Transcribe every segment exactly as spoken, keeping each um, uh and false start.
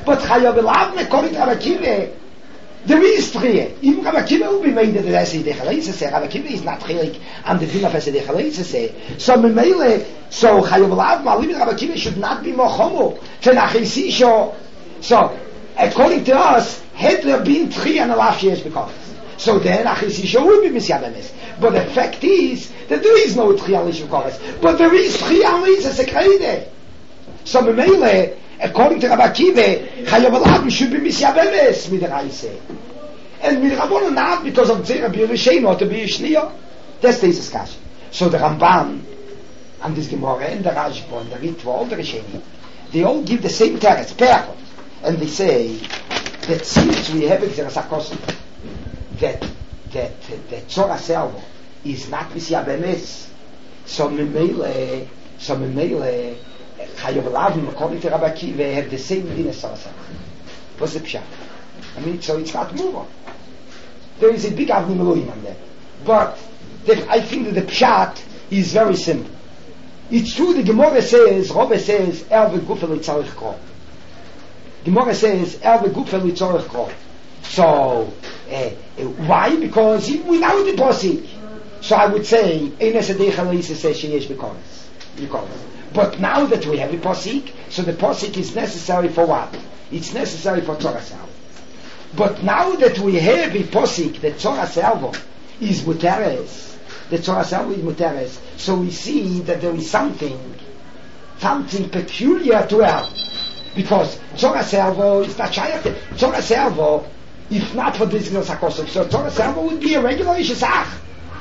But Chayav Elav, according to Rabbi Akiva, there is three. Even Rabbi Akiva will be made that Esed Echaleisese. Rabbi Akiva is not chilik and the din of Esed Echaleisese. So Memele, so Chayav Elav, Malim Rabbi Akiva should not be more chomo. Tenachesisho. So, according to us, had there been three and a half years because. So then Achisisho will be Misyabemes. But the fact is that there is no three and because. But there is three and a So Memele, according to Rabbi Akiva, Chayav Elav should be Misyabemes with the Raise. And with Rabbanon not because of Zera B'Yerushalayim or to be Shniya. That's the Yisaskash. So the Ramban and this Gemara and the Rashba and the Ritva, all the Rishonim, they all give the same teretz, Perchot. And they say that since we have Xeras HaKosov, that that that Tzora Selva is not Misyabemes, so Memele, so Memele, Chayav Elav, according to Rabbi Akiva, have the same din as Tzora Selva. What's the pshat? I mean, so it's not move on. There is a big Avni Meluim on that. But the, I think that the pshat is very simple. It's true the Gemara says, Robbe says, Er v'gufel itzarich kol. Gemara says, Er v'gufel itzarich kol. So, uh, why? Because without the posik. So I would say, Ein Esed Echaleisese says sheyesh b'koros. But now that we have a posik, so the posik is necessary for what? It's necessary for Tzora Selva. But now that we have a posik, that Tzora Selva is muteres, the Tzora Selva is muteres, so we see that there is something, something peculiar to her. Because Tzora Selva is not shayach. Tzora Selva, if not for this Xeras HaKosov, so Tzora Selva would be a regular Ishesach.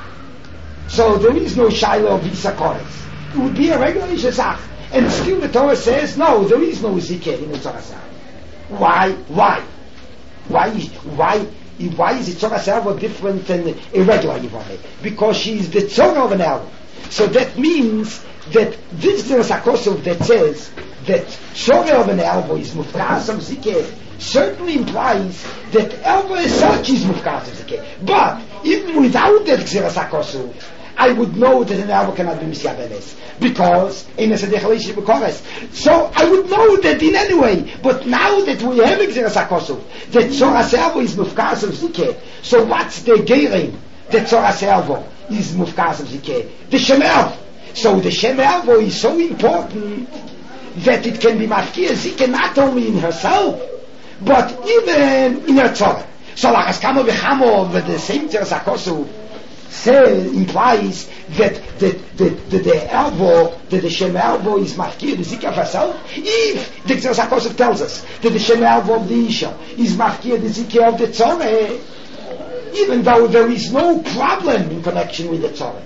So there is no Shaila of Visa Kores. It would be a regular Ishesach. And still the Torah says, no, there is no Zikeh in the Tzora Selva. Why? Why? Why? Why? Why is the Tzora Selva different than a regular Yivame? Because she is the Tzora of an Elva. So that means that this Xeras HaKosov that says that Tzora of an Elva is Mufkas of Zikeh certainly implies that Elva as such is Mufkas of Zikeh. But even without that Xeras HaKosov, I would know that an Elva cannot be Misyabemes. Because in a Sedechalish B'Kores. So I would know that in any way. But now that we have Xeras HaKosov, that Tzora Selva is Mufkas of Zikeh. So what's the Geirin that Tzora Selva is Mufkas of Zikeh? The Shem Elva. So the Shem Elva is so important that it can be Mafkia Zikeh not only in herself, but even in her Tzora. So like as Kamo V'Chamo with the same Xeras HaKosov say, implies that the the the, the elbow, that the Shem elbow is mafkir the zikah of herself. If the Xeras HaKosov tells us that the Shem elbow of the Isha is mafkir the zikah of the Tzoreh, even though there is no problem in connection with the Tzoreh,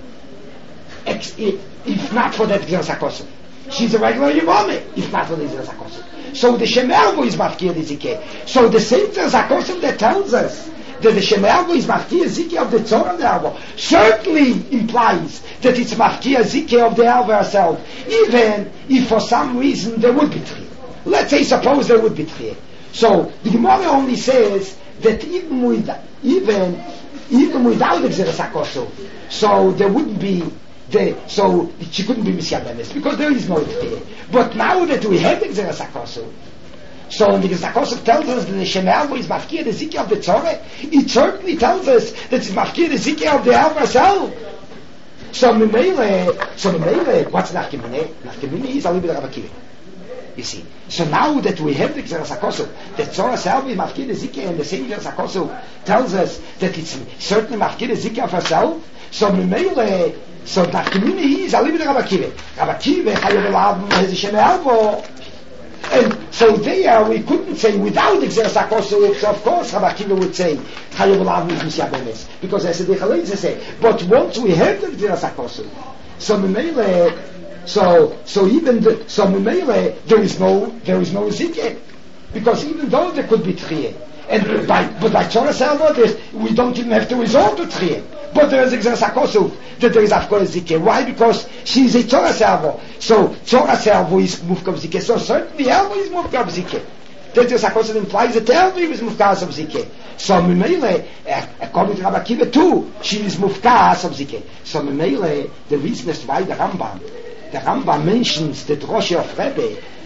if not for that Xeras HaKosov, she's a regular Yevameh. If not for the Xeras HaKosov, so the Shem elbow is mafkir the zikah. So the same Xeras HaKosov that tells us that the Shem Elvo is Mafkia Zikeh of the Tzora of the Elvo certainly implies that it's Mafkia Zikeh of the Elvo herself, even if for some reason there would be three. Let's say, suppose there would be three. So the Gemara only says that even with even even without the Xeras HaKosov, so there wouldn't be the so she couldn't be Misyabemes because there is no three. But now that we have the Xeras HaKosov, so when the Xeras HaKosov tells us that the Shem Elvo is Mafkir the Zikeh of the Tzoreh, it certainly tells us that it's Mafkir the Zikeh of the Elvo herself. So Memele, so Memele, what's Nachkemine? Nachkemine is Alibid Rabbi Akiva. You see. So now that we have the Xeras HaKosov, that Tzora Selva is Mafkir the Zikeh, and the same Xeras HaKosov tells us that it's certainly Mafkir the Zikeh of herself, so Memele, so Nachkemine is Alibid Rabbi Akiva. Rabbi Akiva, Chayav Elav, has a Shem Elvo. And so there we couldn't say without the Xeras HaKosov, so of course Rabbi Akiva would say Chayav Elav is Misyabemes, because as the Chaleitze say. But once we have the Xeras HaKosov, so Memele, so so even the, so Memele, there is no there is no Zikeh, because even though there could be Triye, and by but by Tzora Selva we don't even have to resort to Triye. But there is a Xeras HaKosov that there is of course Zikeh. Why? Because she is a Tzora Selva. So Tzora Selva is Mufkav Zikeh. So certainly Elva is Mufkav Zikeh. That Xeras HaKosov implies that Elva is Mufkas of Zikeh. So Memele, according to Rabbi Akiva too, she is Mufkas of Zikeh. So Memele, the reason is why the Rambam, the Rambam mentions the Droshe of Rebbe,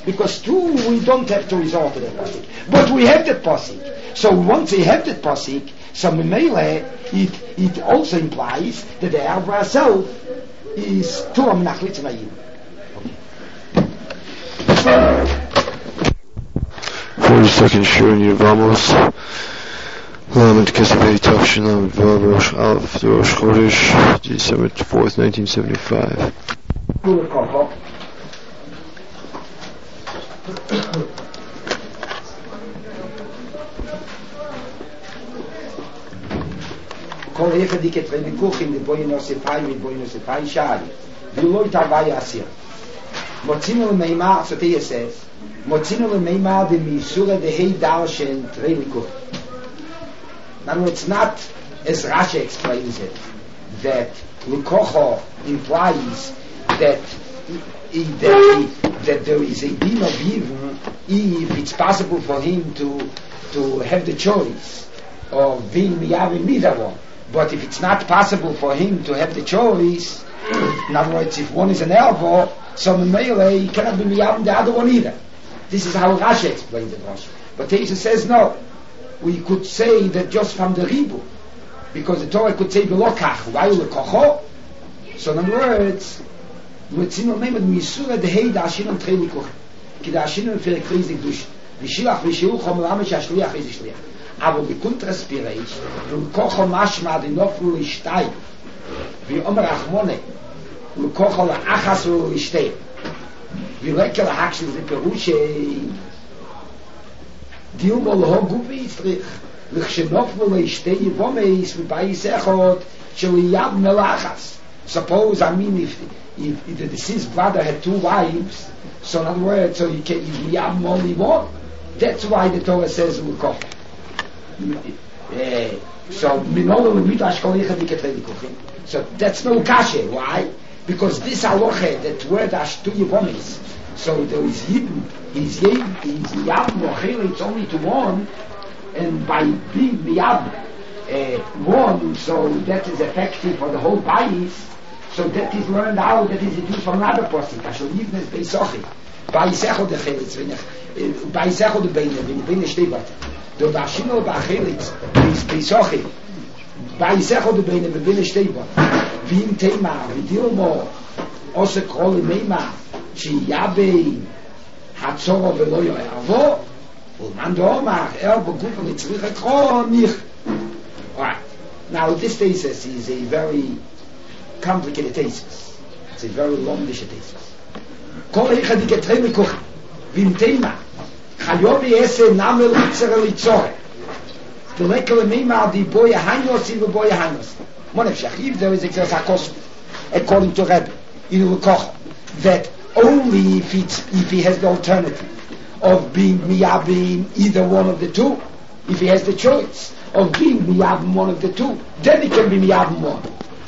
Because two, we don't have to resort to that pasuk. But we have that pasuk. So once we have that pasuk, so Memele, it, it also implies that the Arba herself is Turam Nachlitz Nayim. forty-second Shur in Yevamos, Lamed Kesavei Tavshin Lamed Vav Rosh Aleph Rosh Chodesh, December fourth, nineteen seventy-five. Kol Echad Diket V'Nekuchim L'Boyin Osefai L'Boyin Osefai Shari V'Lo Yitavai Asir Motzinu L'Meimah, so Teya says, Motzinu L'Meimah de Misura de Hei Darshen Trei Nekuchim. Now it's not, as Rashi explains it, that L'Kocho implies that he, that, he, that there is a din of even if it's possible for him to to have the choice of being Miyavim neither one. But if it's not possible for him to have the choice, in other words, if one is an elbow, so Memele, he cannot be Miyavim the other one either. This is how Rashi explains it, Rashi. But Teisha says no. We could say that just from the Ribu, because the Torah could say Belokach, why Lekocho? So in other words, Motzinu Meimed Misura de Hei Dashinam Trei Nekuchim. Ki Dashinam Ferek Friz Nikdush. V'shilach v'shiru Chom Lamesh HaShliach is Shliach. Aber wie Kontraspireish, L'Kocho Mashma di Nofru L'Ishtay, V'Omer Achmone, L'Kocho L'Achas L'Ishtay, V'Lekel L'Hakshil L'Perushe, Dilmo L'Ho Gupi Yitzrich, L'Chshenofru L'Ishtay Yivomeis, V'Bayis Echot, Sh'Liyab Melachas. Suppose, I mean, if, if, if the deceased brother had two wives, so in other words, so you can, you have only one. That's why the Torah says L'Kocho. Uh, so so that's no kashe. Why? Because this halacha, that word ashtu yivomis, so there is hidden, he's yab, he's yab mochel, it's only to one, and by being yab uh, one, so that is effective for the whole bayis. So that is learned out, that is deduced from another person. Kashal yivnes beisochi, bayisecho de cheletz, bayisecho de beine, when beine shteibat. Der Dashino Bachelitz is Beisochi. Beisecho de Beine Bebine Steiba. Wie im Thema, wie Dilmo, Ose Krole Meima, Chi Yabe, Hatzoro Veloyo Ervo, und man Domach, Ervo Gufa Mitzricha Kronich. Alright. Now this thesis is a very complicated thesis. It's a very long thesis. Kol Eicha di Getreme Kuch, wie im Thema, Chayovi esse name litzere litzore. The lekele meima di boye hainos in the boye hainos. Monef shachiv, there is a kosmos, according to Rebbe, in L'Kocho, that only if it's, if he has the alternative of being miyabim either one of the two, if he has the choice of being miyabim one of the two, then he can be miyabim one.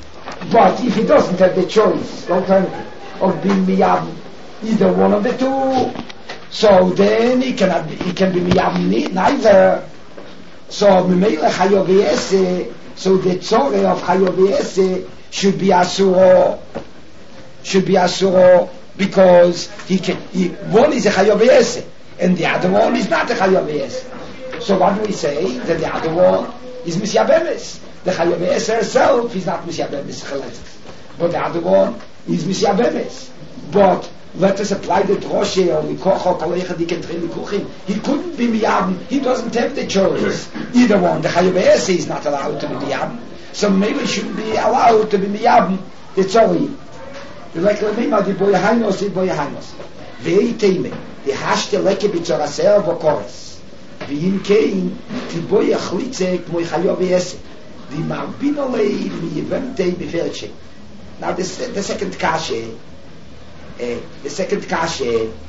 But if he doesn't have the choice, the alternative of being miyabim either one of the two, so then he cannot be, he can be miyavim neither. So Memele Chayoviese, so the tzore of Chayoviese should be asuro, should be asuro, because he can. He, one is a Chayoviese, and the other one is not a Chayoviese. So what do we say? That the other one is Misyabemes. The Chayoviese herself is not Misyabemes, but the other one is Misyabemes. But let us apply the droshe or L'Kocho Kol Eicha Di Ketrei Nekuchim. He couldn't be miyabim. He doesn't have the choice. Either one. The Chayoviese is not allowed to be miyabim. So maybe he shouldn't be allowed to be miyabim. It's all you. The Leklemima Di Boye Hainos Di Boye Hainos. Vei Teime. The Hashte Leke B'Tzoraser V'Kores. V'Yim Kein Di Boye Chlitze K'moi Chayoviese. The Marbinolei M'Yevemtei B'Feretche. Now this, the second kashe. Uh, the second kasha uh,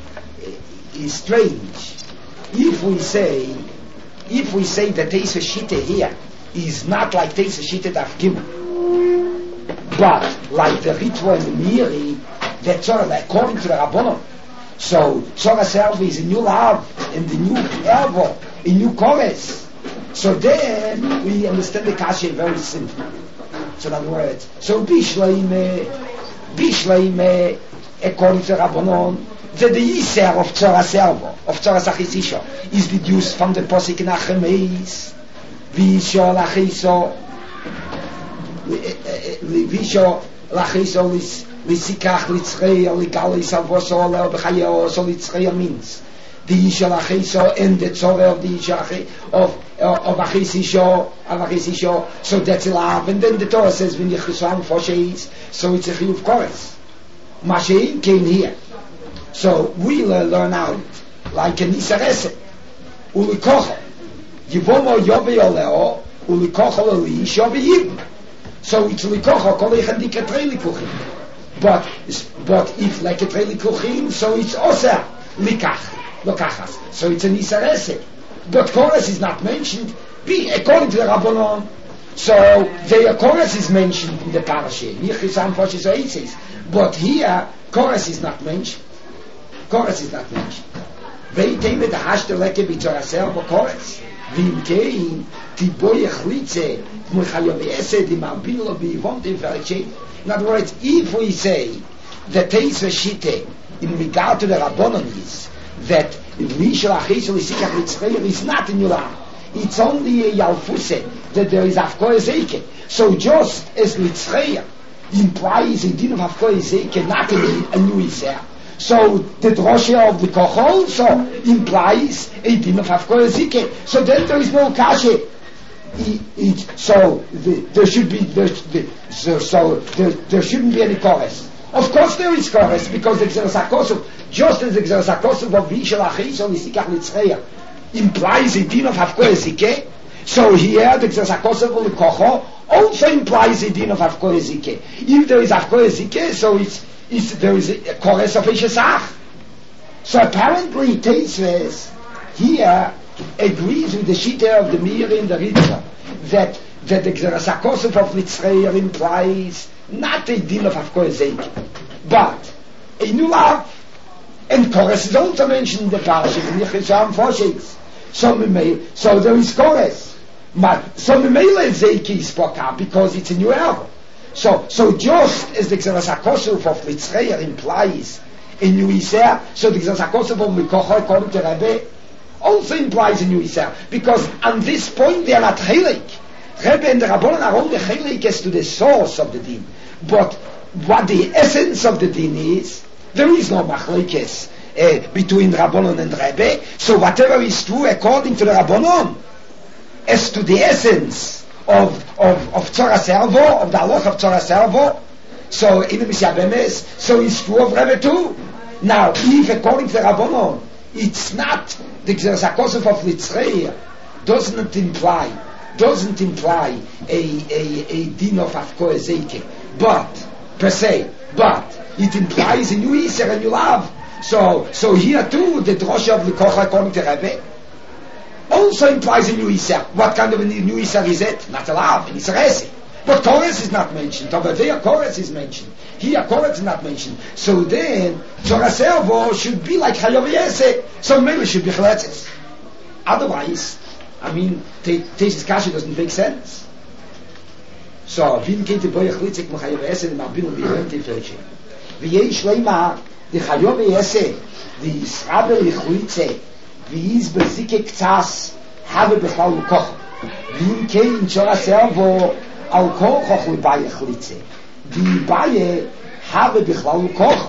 is strange. If we say, if we say that Teisa Shita here is not like Teisa Shita Daf Gimel, but like the Ritva and the Miri, that's all according to the Rabbanon. So Tzora Servi is a new love and the new Ervo, a new chorus. So then we understand the kasha very simply. So in other words, so Bishleime, Bishleime, according to Rabbanon, that the Yisr of Tzora Servo, of Tzora Sachisisho, is deduced from the Posik Nachemeis, Visho Lachiso, Visho Lachiso, Lisikach, Litzrei, Ligali, Salvoso, Leobechayo, so Litzrei means the Yisho Lachiso and the Tzora of the Yisho of of Achisisho, of Achisisho, so that's a love, and then the Torah says, when Yechusam Fosheis, so it's a Chiyuv Kores. Mashiach came here. So we learn out like a Nisarese. Ulikocho. Yivomo Yobe Oleo, Ulikocho Oli, Shobe Yib. So it's Ulikocho, Kolech and Dikatrei Likuchim. But, but if like a Trei Likuchim, so it's Osa Likach, Lokachas. So it's a Nisarese. But Kores is not mentioned, be according to the Rabbanon. So the Kores is mentioned in the parasha. Yichisam Foshes Oises. But here, Kores is not mentioned. Kores is not mentioned. Veitem the hashter leke bitzorasel bo Kores. Vim kein tiboy echlitze muchayav esed im abilo biyvont im verche. In other words, if we say the teis v'shite in regard to the Rabbanon is that Mishal Achisel Isikach Litzreir is not in Yulam. It's only a Yalfuse that there is Afkoy Zeke. So just as Litzreir implies a din of Afkoy Zeke, not a new Yisrael. So the drosha of the Koch also implies a din of Afkoy Zeke. So then there is no kashe. It, it, so the, there should be there, the, so, so there, there shouldn't be any chorus. Of course there is chorus because the Gzeras HaKosov, just as the Gzeras HaKosov of Vishal Achisol Isikach Litzreir implies a din of Hafkoy Zike, so here the Gzeras HaKosov of Kocho also implies a din of Hafkoy Zike. If there is Hafkoy Zike, so it's, it's there is a chorus of Eshesach. So apparently Teisves here agrees with the Shita of the Meiri and the Ritva that that the Gzeras HaKosov of Litzreir implies not a din of Hafkoy Zike, but a new love. And Kores is also mentioned in the parasha in Yechusam Foshes. So so there is Kores. So Memele Zeke spoke up because it's a new album. So so just as the Gzeras HaKosov of Litzreir implies a new Yisrael, so the Gzeras HaKosov of Mikocho according to Rebbe also implies a new Yisrael, because on this point they are not Chelek. Rebbe and the Rabbanon are only Chelek as to the source of the din, but what the essence of the din is, there is no machlekes uh, between Rabbanon and Rebbe. So whatever is true according to the Rabbanon, as to the essence of of of Tzora Servo, of the halach of Tzora Servo, so in the Mishya Bemes, so it's true of Rebbe too. Now, if according to the Rabbanon, it's not the Gzeras HaKosov of Litzreir, doesn't imply doesn't imply a a a din of Hafkoy Zeke, but per se, but it implies a new Yisr, a new love. So, so here too, the drosha of the Kocha according to Rebbe also implies a new Yisr. What kind of a new Yisr is it? Not a love, it's a resi. But Kores is not mentioned. Over there, Kores is mentioned. Here, Kores is not mentioned. So then, Tzora Servo should be like Chayav Yeseh. So maybe it should be Chaletzes. Otherwise, I mean, Tesis Kasha doesn't make sense. So, Vim Kete Boyach Litzik Chayav Yeseh, and Abinu B'Yem Teferche. V'yesh Leima, the Chayav Yeseh, the Yisrabe Lichulitze, v'yiz Bezike K'tzas, have B'chal L'koch. Vim Kete Tzora Servo, Al Koch L'bayach Litze. The Baye have B'chal L'koch.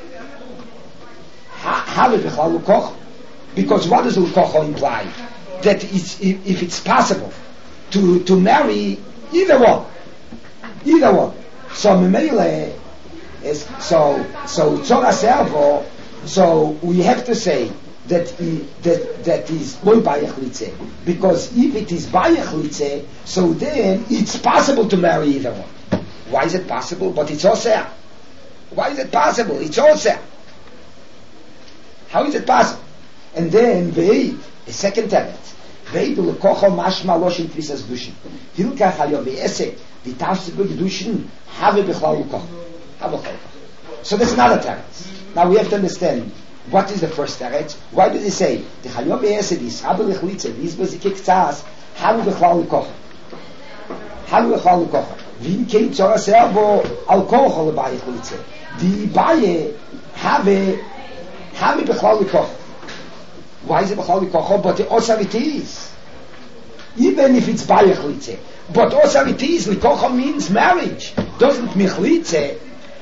Have B'chal L'koch. Because what does L'koch imply? That it's, if, if it's possible to to marry either one, either one. So Memele is so so Tzora Servo. So we have to say that he, that that is boy Bayach Litze, because if it is Bayach Litze, so then it's possible to marry either one. Why is it possible? But it's Oseh. Why is it possible? It's Oseh. How is it possible? And then Ve'id, the second tenet. Ve'id u'lekocho mashma loshin tvisas dushin. Hilkach hayo ve'esek, v'tavsik v'gdushin, have b'chlal u'koch. Have b'chlal u'koch. So that's another tenet. Now we have to understand, what is the first tenet? Why did he say, the chayo ve'esek, v'israbe l'chlitze, v'izbazikik tzaz, have b'chlal u'koch. Have b'chlal u'koch. V'im kei Tzora Servo, al koch l'bayich l'itze. The baye, have Hami Bechlal Likocho. Why is it Bechlal Likocho? But the Osar it is. Even if it's Bayechlitze. But Osar it is. Likocho means marriage. Doesn't Michlitze.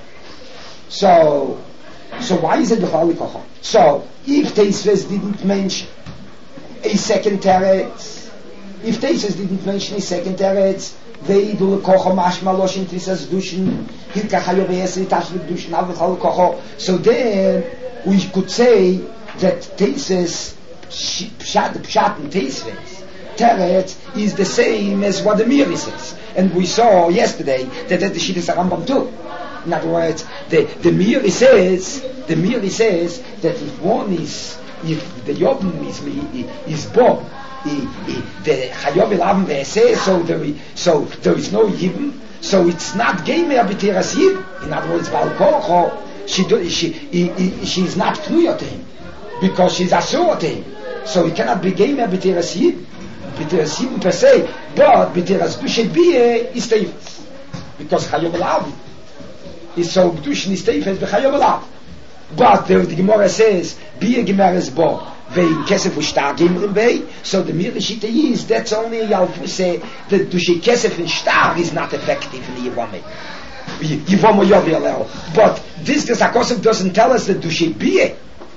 So, so why is it Bechlal Likocho? So, if Teisves didn't mention a second teretz, if Teisves didn't mention a second teretz, they do Likocho mashma loshin trisas dushin hilka chayovees itashvik dushin avechal Likocho. So then we could say that Teisves pshat pshat and Teisves teretz is the same as what the Miri says, and we saw yesterday that that's the Shittas Rambam too. In other words, the the Miri says the Miri says that if one is if the Yobim is is born. The Chayav Elav Ve'eseh, so there is, so there is no Yibim, so it's not Geimer B'teras Yibim. In other words, Baal Kocho, she do, she he, he, she is not Knuya to him because she's Asur to him, so he cannot be Geimer B'teras Yibim, B'teras Yibim per se, but B'teras Dushe Bie is Teifes because Chayav Elav is so Gdushin is Teifes b'Chayav Elav. But the, the Gemara says Bie Gemara is Bo. Vein kesef u'shtar gimrim bei, so the mere shita is that's only Yalfu say that dushe kesef and shtar is not effective in the Yivame. Yivame Yovi. But this the Zakosov doesn't tell us that dushe bie,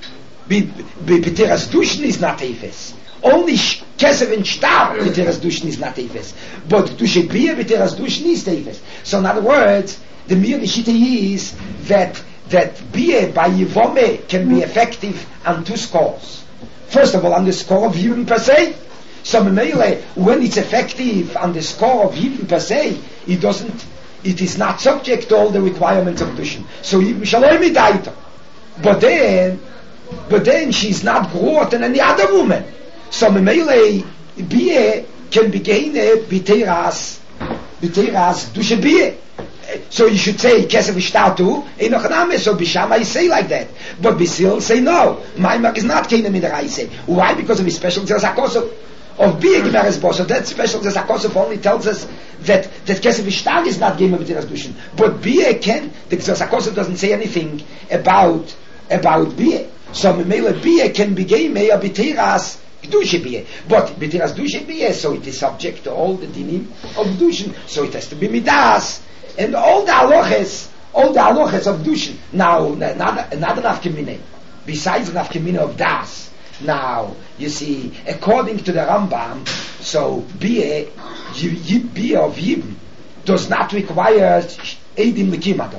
b'teras dushin is not efes. Only kesef and shtar b'teras dushin is not efes. But dushe bie b'teras dushin is efes. So in other words, the mere shita is that that bie by Yivame can be effective on two scores. First of all, on the score of Yibim per se. So Memele, when it's effective on the score of Yibim per se, it doesn't, it is not subject to all the requirements of Dushin. So Yibim Shalom Idaita. But then, but then she's not greater than any other woman. So Memele, Bie can be gained B'teras, B'teras Dushe Bie. So you should say Kesef Ishtatu, Einochaname, so Bishama is say like that. But Bisil say no. Maimar is not Keina Midaraise. Why? Because of his special Zazakosov of being Gemeres Boss. So that special Zazakosov only tells us that, that Kesef Ishtar is not Gemer B'teras Dushin. But Bie can, the Zazakosov doesn't say anything about, about Bie. So Memele Bie can be Gemer B'teras Dushe Bie. But B'teras Dushe Bie, so it is subject to all the dinim of Dushin. So it has to be Midas. And all the halaches, all the halaches of Dushin. Now, another nafkamine, besides the nafkamine of Das. Now, you see, according to the Rambam, so Bie, Bie of Yibim, does not require Eidim Lekimadam.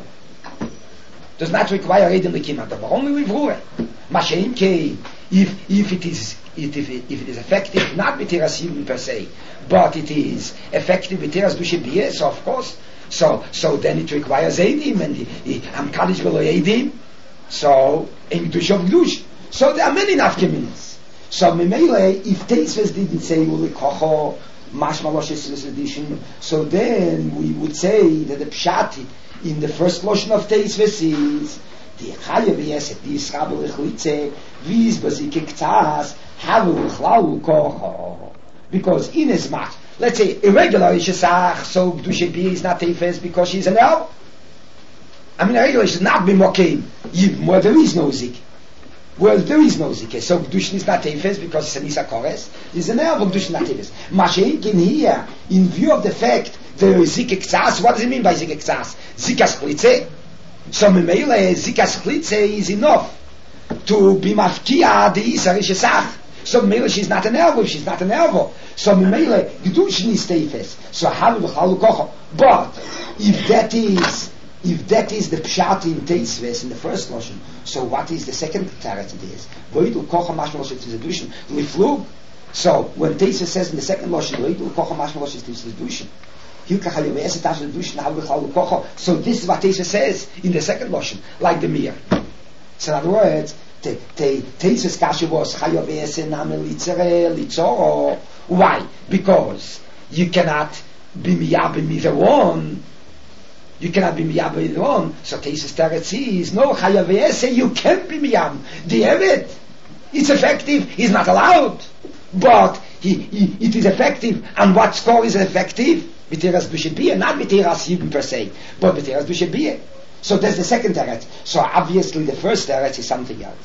Does not require Eidim Lekimadam. Only with Ruhe. Masheim Kei, if if it is if it, if it is effective, not B'teras Yibim per se, but it is effective B'teras Dushe Bie, so of course. So, so then it requires Eidim, and Am Kaddish V'lo Eidim. So, in Dush of Dush. So there are many nafkeminis. So, Memele, if Teisves didn't say Ulikocho, Mashma Loshes edition, so then we would say that the Pshat in the first Loshen of Teisves is the Chayav Yeset, the Yisrabel Echlitze, Viz Bazike K'tzahas, Havu Chlalu Kocho. Because in as much, let's say, irregular Ishesach, so Dushe Bie is not Teifes because she's an elf. I mean, irregular should not be Mokeim, where there is no Zik. Well, there is no Zik. So Dushin is not Teifes because it's an Isa Kores. It's an elf of Dushin not Teifes. Masheik in here, in view of the fact there is Zik Ekzas, what does it mean by Zik Ekzas? Zik Asklitze. So Memele, Zik Asklitze is enough to be Mafkia the Isa Ishesach. So Memele, she's not an elbow, she's not an elbow. So Memele, Gedushin is Teifes. So Havu B'chalu Kocho. But if that is, if that is the Pshat in Teisves in the first Loshen, so what is the second Taret it is? Voidul Kocho Mashma Loshes is Gedushin. Liflug. So when Teisves says in the second Loshen, Voidul Kocho Mashma Loshes is Gedushin. Hilka Chayav Yeset Gedushin Havu B'chalu Kocho. So this is what Teisves says in the second Loshen, like the Mir. So in other words, Teisves Kasha was Chayav Yeset Name Litzere Litzoro. Why? Because you cannot be miyabim either one. You cannot be miyabim either one. So Teisves Teretz is no Chayav Yeset. You can be miyabim. The Evet, it's effective. He's not allowed, but he, he, it is effective. And what score is effective? B'teras Dushe Bie, not B'teras Yibim per se, but B'teras Dushe Bie. So that's the second teretz. So obviously the first teretz is something else.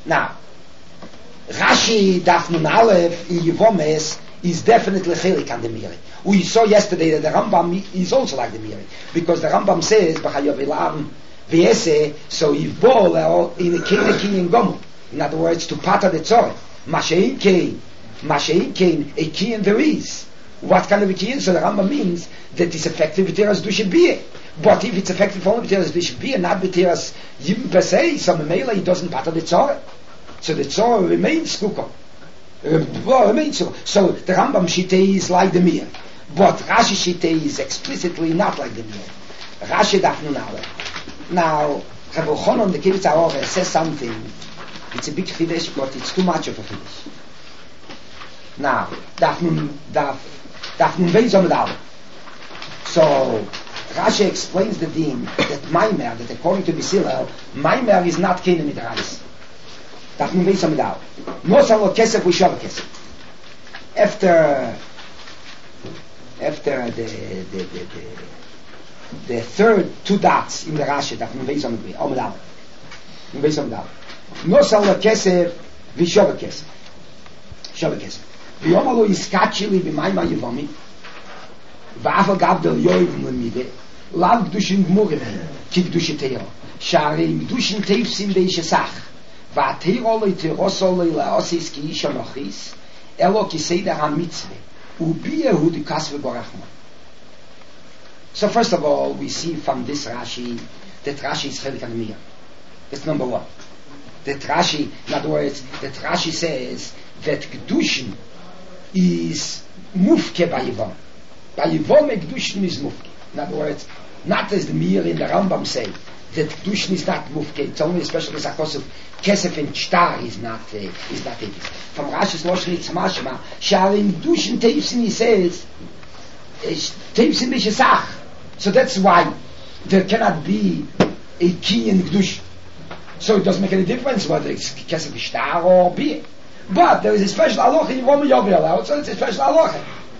Now, Rashi Daf Nun Aleph in Yevomes is definitely chelik on the Miri. We saw yesterday that the Rambam is also like the Miri, because the Rambam says B'chayav Elam V'yese, so if Bo in a King King Gomu. In other words, to pata the tzorah. Mashein Kein, Mashein Kein, a King there is. What kind of a King? So the Rambam means that it's effective B'tiras Dushe Biyeh. But if it's effective only B'tiras Dushe Biyeh, not B'tiras Yibim per se, so Memela, he doesn't pata the tzorah. So the tzorah remains Kukah. Uh, remains so. So the Rambam Shitei is like the Mir. But Rashi Shitei is explicitly not like the Mir. Rashi Daf Nun Aleph. Now, Rabbi Yochanan, the Kibbutz HaOrer, says something. It's a big Chiddush, but it's too much of a Chiddush. Now, Daf Nun, Daf, Daf Nun Beis Amud Aleph. So, Rashi explains the din that Maimer, that according to B'Silel, Maimer is not Keinem Midrash. Daf Nun Beis Amud Aleph. No Salo Kesef, V'Shava Kesef. After, after the, the, the, the, the third two dots in the Rashi, Daf Nun Beis Amud Aleph. Nun Beis Amud Aleph. נוסר לכסף ושובה כסף שובה כסף ויאמר לו יסקצ'י לי במים היבומי ואף אגב דל יויב מלמידה לאו קדושים גמורים כי קדושי תירו שהרי קדושים תפסים באיש הסך והתירו לי תירוסו לי לאוסיס כי איש המוכיס אלו כסדר המצווה ובייה הוא דקס וגורחמה. So first of all, we see from this Rashi that Rashi is chelik al-Mir. That's number one. That Rashi, in other words, that Rashi says that Kedushin is mufke by Yivom. By Yivom, Kedushin is mufke. In other words, not as the Mir in the Rambam say, that Kedushin is not mufke. It's only especially as a cause of Kesef and Shtar is not, uh, is not it. From Rashi's Loshen, it's mashma, Sharim Kedushin Teifsin, he says, Teifsin B'Shesach. So that's why there cannot be a key in Kedushin. So it doesn't make any difference whether it's Kesef Shtar or Biyeh. But there is a special halacha in Yom Yom, so it's a special halacha.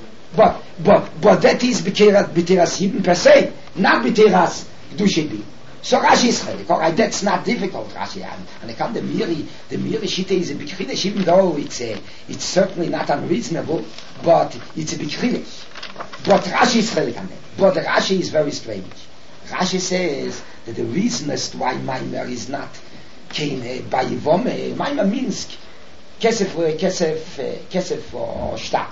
But but but that is b'tiras Yibim per se, not b'tiras Kedusha Biyeh. So Rashi is chelik. Alright, that's not difficult, Rashi. And, and I come the Miri, the Miri Shita is a big chiddush, even though it's a, it's certainly not unreasonable, but it's a big chiddush. But Rashi is chelik on that. But Rashi is very strange. Rashi says that the reason as to why Maimer is not came uh, by Yivome, Maimer means kesef, uh, kesef, uh, kesef or shtar.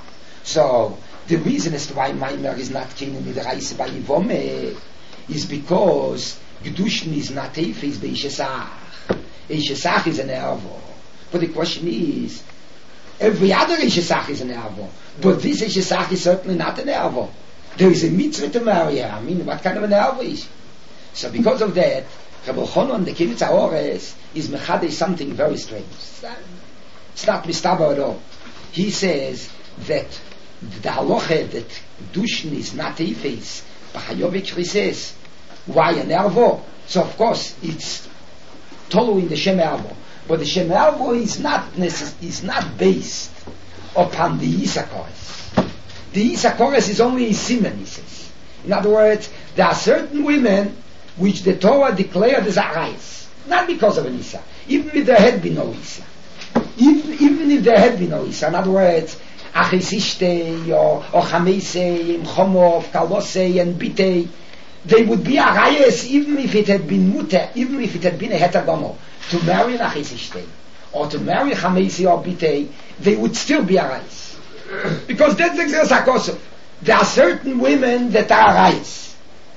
So the reason as to why Maimer is not came in the Reise by Yivome is because Gedushin is not Tefe, is Beishesach. Beishesach is an Ervo. But the question is, every other Beishesach is an Ervo. But this Beishesach is certainly not an Ervo. There is a mitzvah to marry her. I mean, what kind of an Ervo is? So because of that, Rabbi Yochanan, the Kibbutz HaOrer, is mechadeh something very strange. It's not, it's not mistaber at all. He says that the halacha that Gedushin is not Tefe, B'chayovik Rises, why an Ervo? So of course it's totally in the Shem Ervo, but the Shem Ervo is not necess- is not based upon the Yisakores. The Yisakores is only a siman, he says. In other words, there are certain women which the Torah declared as arayos, not because of an Isa, even if there had been no Isa, even, even if there had been no Isa. In other words, Achisishte or or Chamesei, Chomov, Kalosei, and Bitei, they would be arayos even if it had been muter, even if it had been a hetergomo, to marry an Achisishte or to marry Chamesei or Bitei, they would still be arayos. Because that's the Xeros. There are certain women that are arayos,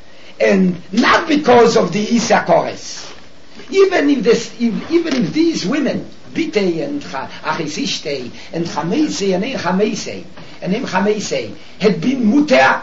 and not because of the Isakores. Even if this, if, even if these women, Bitei and Achisishte and Chamesei and Ein Chamesei and Ein Chamesei had been muter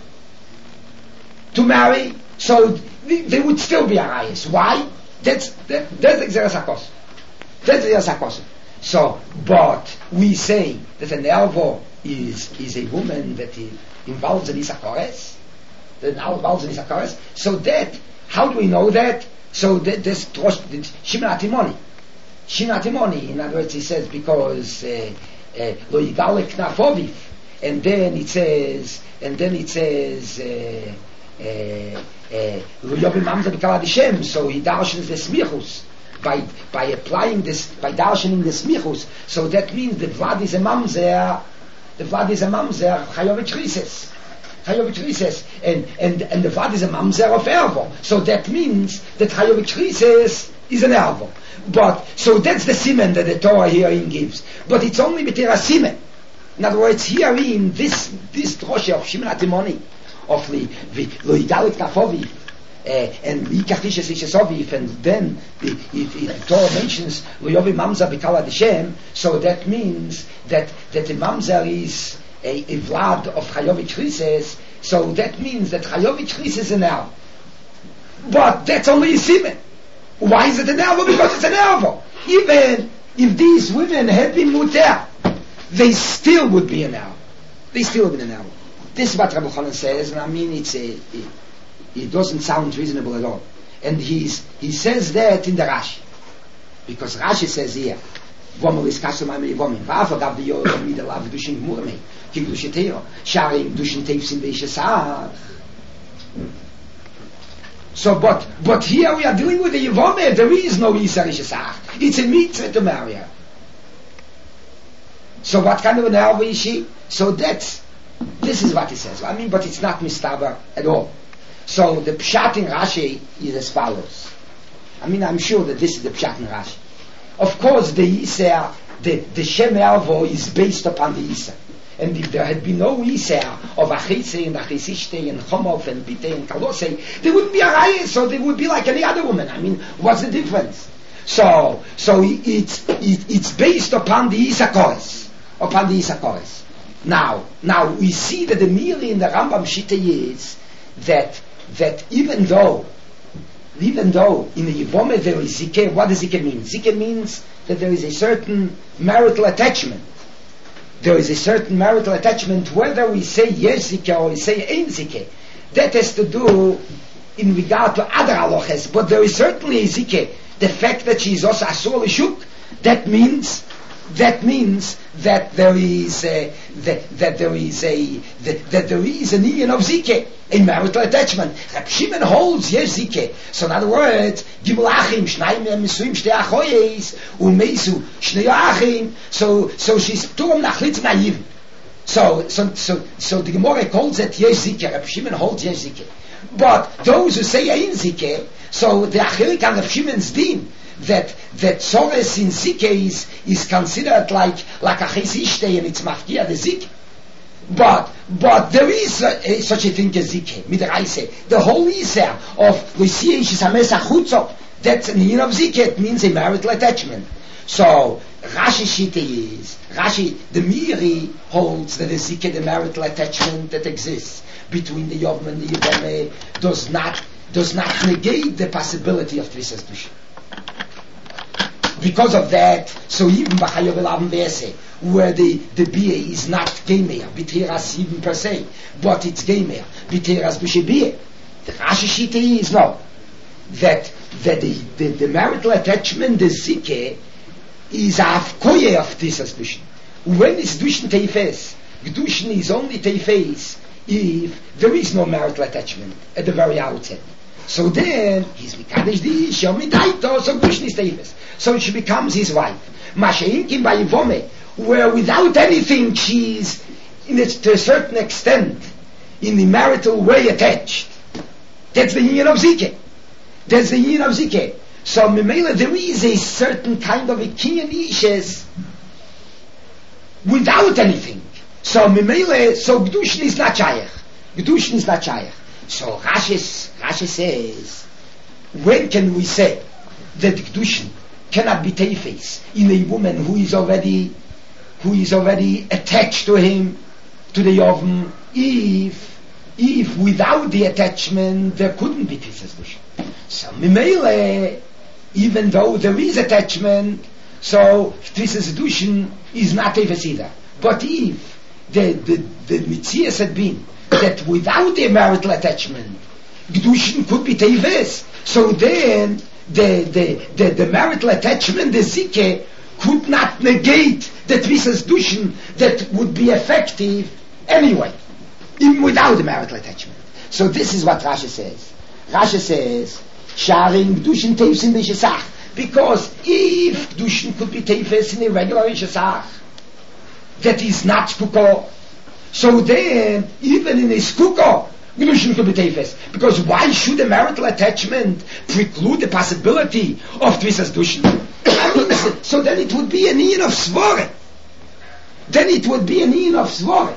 to marry, so they, they would still be arayos. Why? That's that, that's the Xeros HaKos. That's the Xeros HaKos. So, but we say that an Ervo is is a woman that is involved in Isakores, that involved in Isakores. So that, how do we know that? So that this Shimon Atimoni, Shimon Atimoni. In other words, he says because lo yigalek knafoviv, and then it says, and then it says. Uh, Uh, uh, so he darshens the smichus by by applying this, by darshaning the smichus. So that means the vlad is a mamzer, the vlad is a mamzer, chayovich rises. Chayovich rises, and, and, and the vlad is a mamzer of ervo. So that means that chayovich rises is an ervo. But, so that's the simen that the Torah herein gives. But it's only with a simen. In other words, herein, this, this droshe of Shimon HaTimoni, of the, the, Loidalik Nafovi, Uh, and Yikach Ishes Ishes Oviv, and then the, if, if the Torah mentions Loyovi Mamzer B'Kala D'Shem, so that means that, that the Mamzer is a, a Vlad of Chayovich Rises, so that means that Chayovich Rises is an Ervo. But that's only a Simen. Why is it an Ervo? Because it's an Ervo. Even if these women had been Muter, they still would be an Ervo. They still would be an Ervo. This is what Rabbi Chanan says, and I mean it's a... a it doesn't sound reasonable at all. And he's, he says that in the Rashi. Because Rashi says here, Vomel is kasum amei vomim. Va'afa gav diyo mida lav dushin gmurmei. Ki gdushetero. Shari dushin teifsim ve'ishesach. So, but, but here we are dealing with the Yevomeh. There is no Yisar Ishesach. It's a mitzvah to marry her. So what kind of an Erva is she? So that's, this is what he says. I mean, but it's not mistaber at all. So the Pshat in Rashi is as follows. I mean, I'm sure that this is the Pshat in Rashi. Of course, the Yisar, the, the Shem Ervo is based upon the Yisar. And if there had been no Yisar of Achise and Achisishte and Chomov and Bite and Kalose, there wouldn't be a Raya, so they would be like any other woman. I mean, what's the difference? So, so it's, it, it's based upon the Yisar Kores. Upon the Yisar Kores. Now, now we see that the Miri in the Rambam Shitta is that that even though, even though in the Yevomeh there is Zikeh, what does Zikeh mean? Zikeh means that there is a certain marital attachment. There is a certain marital attachment, whether we say yes Zikeh or we say ein Zikeh. That has to do in regard to other halachas, but there is certainly a Zikeh. The fact that she is also Asur L'Shuk, that means that means that there is a, that, that there is a that, that there is an union of Zikeh, a marital attachment. Reb Shimon holds yes Zikeh. So in other words, Gimel Achim, Shnai Mesuim Shtei Achoyes, Umeisu Shnei Achim. So so she's Turam Nachlitz Naiv. So so so so the Gemara calls it yes Zikeh. Reb Shimon holds yes Zikeh. But those who say ein Zikeh, so the Achilik and Reb Shimon's din, that that Sores in Zikeh is, is considered like like a Chesishtei and it's Mafkia the Zikeh. But but there is a, a, such a thing as Zikeh, Midraise. The whole Yisr of Lucia Shisames Achutzot, that's an union of Zikeh, it means a marital attachment. So Rashi Shita is Rashi the Miri holds that the Zikeh, the marital attachment that exists between the Yom and the Yevomeh, does not does not negate the possibility of Tvisas Dusha. Because of that, so even B'Chayav Elav V'Eseh, where the, the Bia is not Gemer, B'Teras even per se, but it's Gemer, B'Teras B'Shebiyah. The Rashi Shita is no. That, that the, the, the marital attachment, the Zikeh, is a Avkoye of Tisas Dushin. When is Dushin Teifes? Dushin is only Teifes if there is no marital attachment at the very outset. So then, he's Mikadesh Di Isha, Midaito, so Dushin is Teifes. So she becomes his wife. Masha'inkim by Yevomeh, where without anything she's, in it, to a certain extent, in the marital way attached. That's the union of Zikeh. That's the union of Zikeh. So Memela, there is a certain kind of a kinyan ishes without anything. So Memela, so Gdushin is not Shayach. Gdushin is not Shayach. So Rashi, Rashi says, when can we say that Gdushin cannot be teifes in a woman who is already who is already attached to him, to the Yovim, if if without the attachment there couldn't be teifes Dushin. So Mimele, even though there is attachment, so teifes Dushin is not teifes either. But if the the, the Mitzias had been that without the marital attachment Gdushin could be teifes, so then The, the, the, the marital attachment, the Zikeh, could not negate the Tvisas Dushin that would be effective anyway, even without the marital attachment. So this is what Rashi says. Rashi says, Sharing Dushin Teivsim B'Shesach, Because if Kedushin could be teifes in a regular Ishasach, that is not Skuko, so then, even in a Skuko, Kedushin could be teifes. Because why should a marital attachment preclude the possibility of Tvisas Dushin? I mean, so, so then it would be an Ian of Svore. Then it would be an Ian of Svore.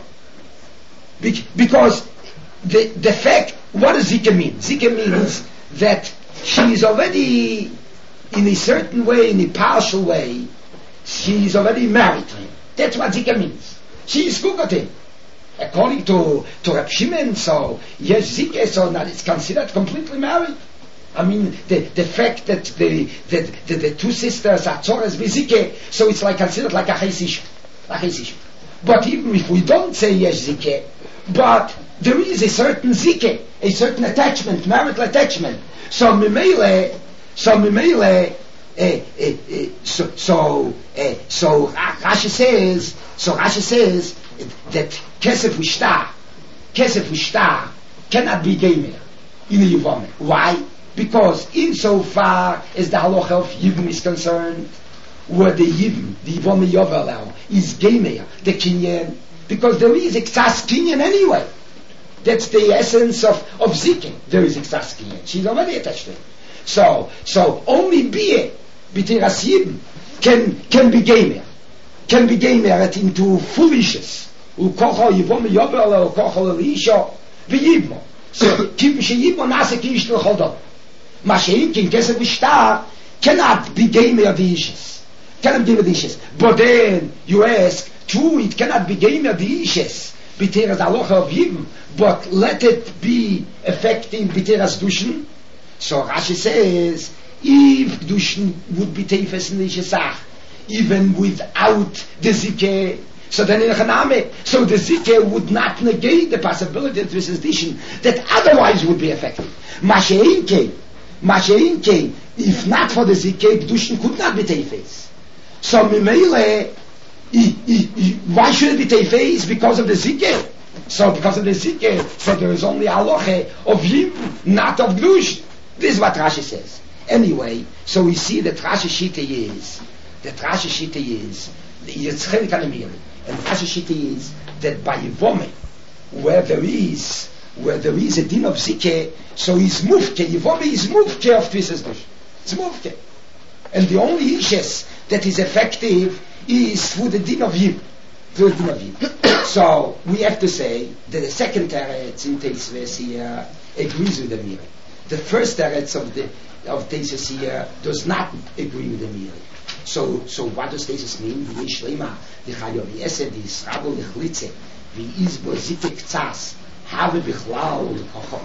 Be- because the, the fact, what does Zika mean? Zika means that she is already, in a certain way, in a partial way, she is already married to him. That's what Zika means. She is Kukotin. According to, to Reb Shimon, so, yes, Zika, so that it's considered completely married. I mean, the, the fact that the, the, the, the two sisters are Tzoras Zika, so it's like considered like a Chesish. Like a Chesish. But even if we don't say yes, Zika, but there is a certain Zika, a certain attachment, marital attachment. So Mimele, so Mimele, uh, uh, uh, so so uh, so Rashi says, so Rashi says that Kesef Ushtar, Kesef Ushtar cannot be gamer in a Yivome. Why? Because insofar as the halacha of Yibum is concerned, where the Yibum, the Yivome Yovel is gamer, the Kinyan, because there is Exas Kinyan anyway. That's the essence of, of Zikin. There is Exas Kinyan. She's already attached to it. So, so only Bie, B'tiras Yibum, can, can be gamer. Can be gamer into foolishness. Ukocho Yivome Yovel, Ukocho Elisha, V'Yibmo. So, Kim Sheyibmo Nase Kish L'Chodot. Mashiach in Kesef Ushtar cannot be gamer the issues. Cannot be the issues. But then you ask, true, it cannot be gamer the issues. B'teras Alocha of Yibum, but let it be effective B'teras Dushin. So Rashi says, if Dushin would be teifes in the Shesach, even without the Zikeh, so then in Chaname, so the Zikeh would not negate the possibility of this addition that otherwise would be effective. Masheinke, Masheinke, if not for the Zikeh, Dushin could not be teifes. So Mimele, why should it be teifes? Because of the Zikeh. So because of the Zikeh, so there is only halacha of Yibum, not of Gdush. This is what Rashi says. Anyway, so we see that Rashi Shita is, that Rashi Shita is, Yitzchel Kanemiri, and Rashi Shita is that by Yivome, where there is, where there is a din of Zikeh, so he's Mufke, Yivome is Mufke of Tvisas Dush. It's Mufke. And the only issues that is effective is through the din of Yibum. Through the din of Yibum. So we have to say that the second teretz in Teisves here agrees with the Miri. The first teretz of the of Teisves here does not agree with the Miri. So so what does Teisves mean? The Shlema, the Chayov Yesed, the Israel, the Chlitze, the Izbo Zitek Tzas, Have Bichlal, the Kochom.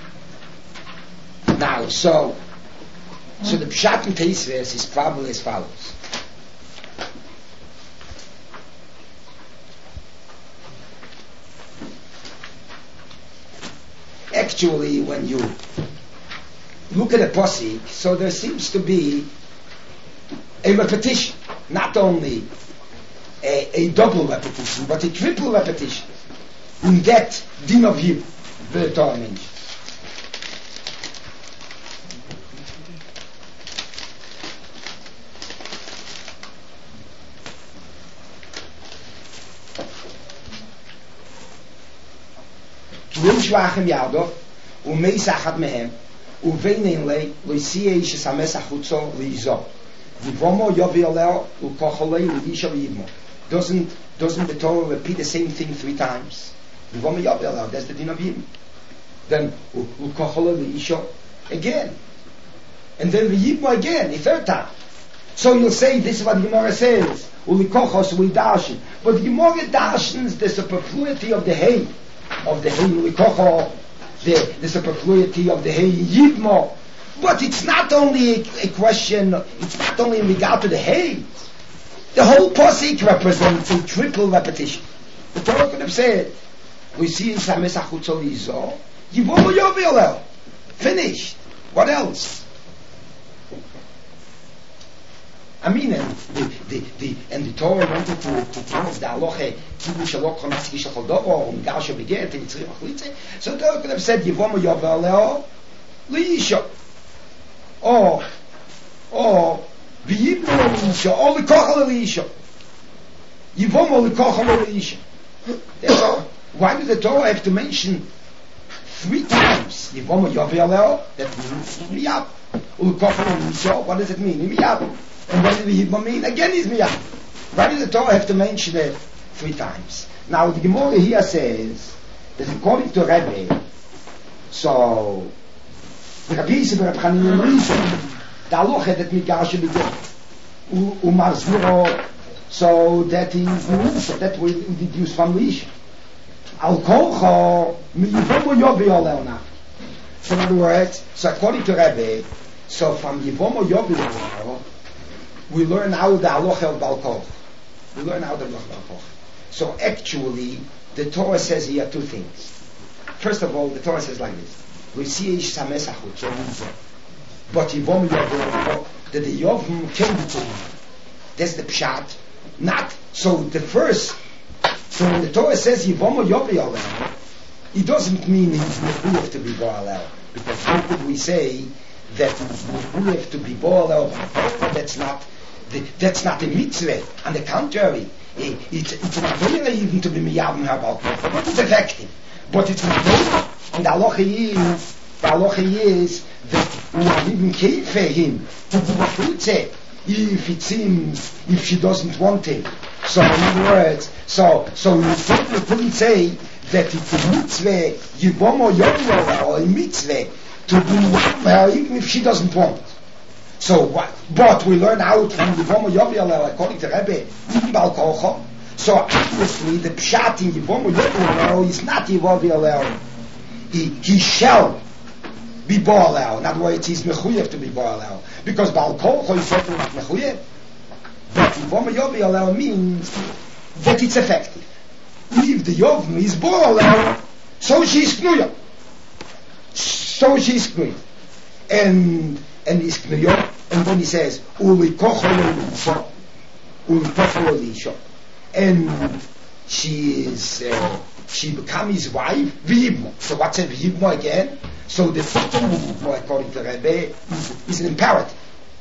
Now, so so the Pshat in Teisves is probably as follows. Actually, when you look at a posik, so there seems to be a repetition, not only a, a double repetition, but a triple repetition in that din of Yibum, the Torah mentioned. Shvachem Yadov, umeisachat mehem, uveinin le, loisiye ish sames achutzo leizo. Vivomo yovioleo, ukocholei leisha yivmo. Doesn't doesn't the Torah repeat the same thing three times? Vivomo yovioleo, that's the din of Yibum. Then ukocholei leisha again, and then v'yivmo again, the third time. So you'll say this is what the Gemara says. Ulikochos uidarshin, but the Gemara darshins the superfluity of the hay. Of the Hey Likocho, the, the superfluity of the Hey Yibmo. But it's not only a, a question, it's not only in regard to the Hey. The whole posik represents a triple repetition. The Torah could have said, we see in Sames Achutzo Lizo, Yivomo Yovilel. Finished. What else? I mean, and the, the, the, and the Torah wanted to, to prove the halacha, Kibu Shalok Chonas Kish Chodovo, and Garsha Beget, and Yitzri Machlitze. So the Torah could have said, Yivomo Yovel Leo, Leisha. Or, or v'yibno l'isha, or l'kochel l'isha. Yivomo l'kochel l'isha. That's all. Why does the Torah have to mention three times Yivomo Yoveleo? That means miyab. L'kochel l'isha, what does it mean? Miyab. And what does v'yibno mean? Again is miyab. Why does the Torah have to mention it three times? Now the Gemara here says that according to Rebbe, so Rabbi Yisrael Reb Chanina reason the halacha that Mikar should be good. Umarzuro, so that is so that we deduce from Lisha. Al kolcho miyivomo yovi oleona. So in other words, so according to Rebbe, so from yivomo yovi oleona, we learn how the halacha of Bal Koch. We learn how the halacha of Bal Koch. So actually, the Torah says here two things. First of all, the Torah says like this: we see ish samesachut, so but yivom yovim, that the yovim can be told. That's the pshat. Not so. The first, so when the Torah says yivom yovim, it doesn't mean he's mechuyev to be boalel, because how could we say that he's mechuyev to be boalel? That's not. The, that's not a mitzvah. On the contrary, it, it's it's an avodah even to be miyavim habal, but it's effective. But it's not good. And the halacha is, the halacha is that we are even care for him to do what we say. If it seems, if she doesn't want him. So in other words, so so you certainly couldn't say that it's a mitzvah, yivomo yovel, or a mitzvah to do her even if she doesn't want. So what? But we learn out from yivomo yovel according to Rebbe, even Bal Kocho. So obviously the pshat in Yivomo Yoveleo is not Yivomo. He, he shall be Boaleo. In other words, he's mechuyev to be Boaleo. Because Baal Kocho is certainly not mechuyev. But Yivomo Yoveleo means that it's effective. If the Yovim is Boaleo, so she's Knuya. So she's Knuya. And, and he's Knuya. And then he says, Uli Kocho L'Isha. Uli Kocho L'Isha. And she is uh, she becomes his wife v'yibmo. So what's a v'yibmo again? So the second v'yibmo according to Rebbe is, is an imperative.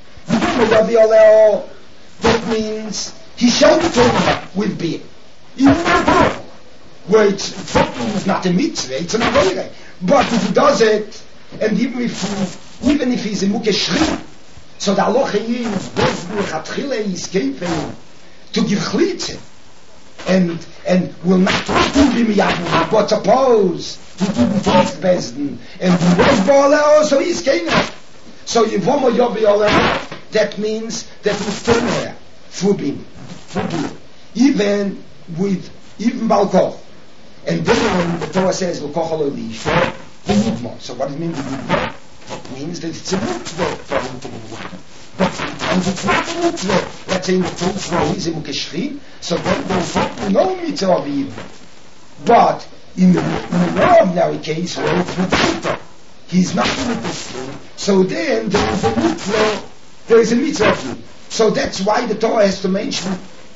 That means he shall be told with beer. Even where it's it's not a mitzvah, it's an avodah. But if he does it, and even if even if he's a mukeshri, so the halacha is is capable to give chlitzah. And and will not do be miyavim, but suppose he didn't taste Bezdin, and he was Boaleo, so he's Kenach. So Yivomo Yoveleo, that means that he's Kenach, Fubim, Fubim, even with, even Baal Koch. And then the Torah says, L'kochel l'isha, Yivmo. So what does it mean Yivmo? It means that it's a mitzvah for him to be Yivmo. But and it's not a mitzvah. Let's say in the truth where he's a mukeshri, so then there's no mitzvah of Yivmo. But in the, in the ordinary case where it's mitzvah, he's not a mitzvah. So then there is a mitzvah, there is a mitzvah of Yivmo. So that's why the Torah has to mention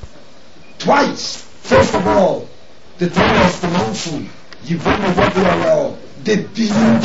twice. First of all, the Torah has to mention Yivomo Yoveleo, the din,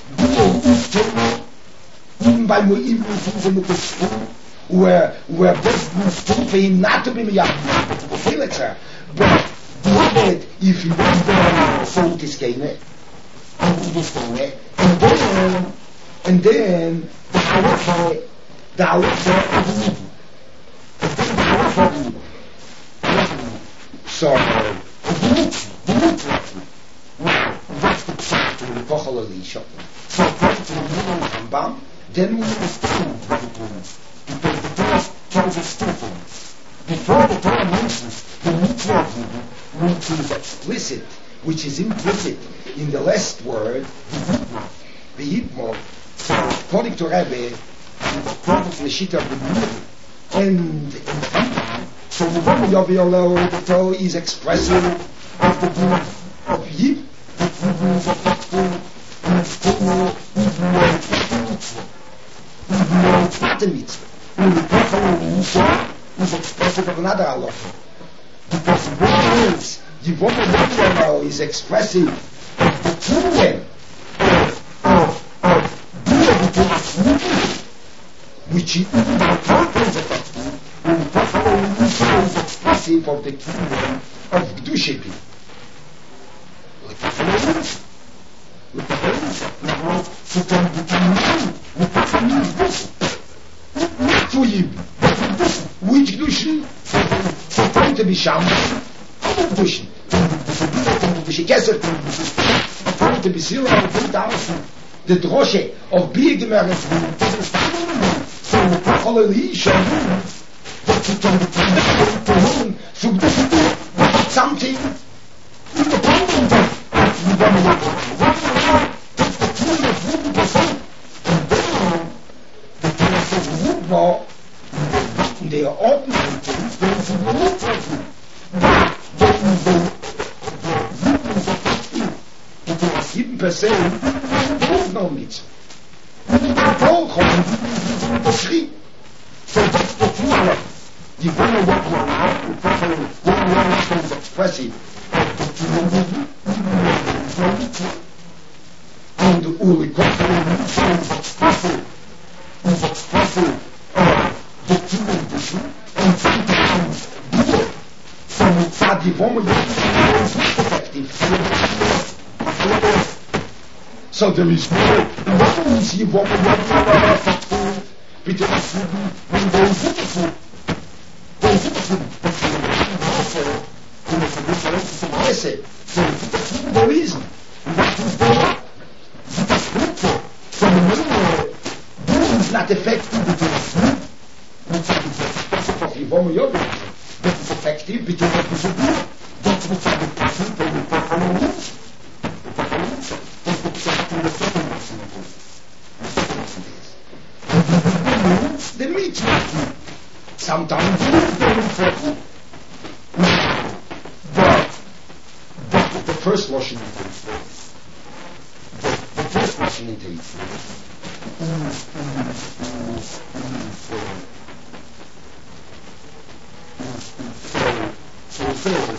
the even by even if where where this means for him not to be miyavim, but to fulfill it, sir. But the other, if he was there, so it is kene, and it is kene, and then and then the halacha, the halacha of Yidden, and then the halacha of Yidden. So the mitzvah, the mitzvah, that's the pshat in the Kochel Elisha. So according to the Rambam, then we understand what it means. Because the Torah tells us two things. Before the Torah mentions the mitzvah of Yidden, which is explicit, which is implicit in the last word, the Yidmo. So according to Rebbe, according to the Shita of the Yidden, and in so the Yivomo Yoveleo, the Torah is expressive of the din of Yid, that Yidden is effective, and it's taken even more mitzvah. Even though it's not a mitzvah. And the Kochel l'isha is expressive of another halacha. Because what is Yivomo Yoveleo is expressive of the kingdom of of of being able to which is the purpose of the kingdom of Kedusha people. To him, which Kedusha going to be Sham, Kedusha, Kedusha Kesef, going to be zero and put down the droshe of being the marriage. Something they are open seven percent no mit three die wollen was sie und uli die wollen so there is no see what bitte esse the reason it's not effective die wollen ja it's effective bitte the meat sometimes but, but the first washing the, the first washing intake so so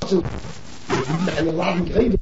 zu eine Laden Gräbe.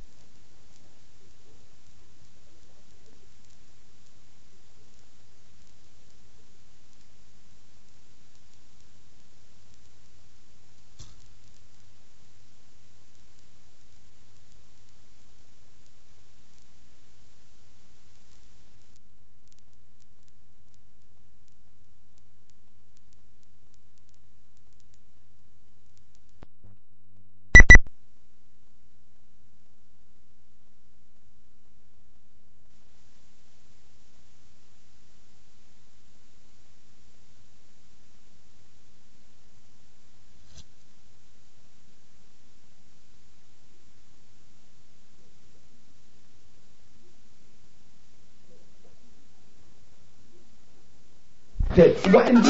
Über ein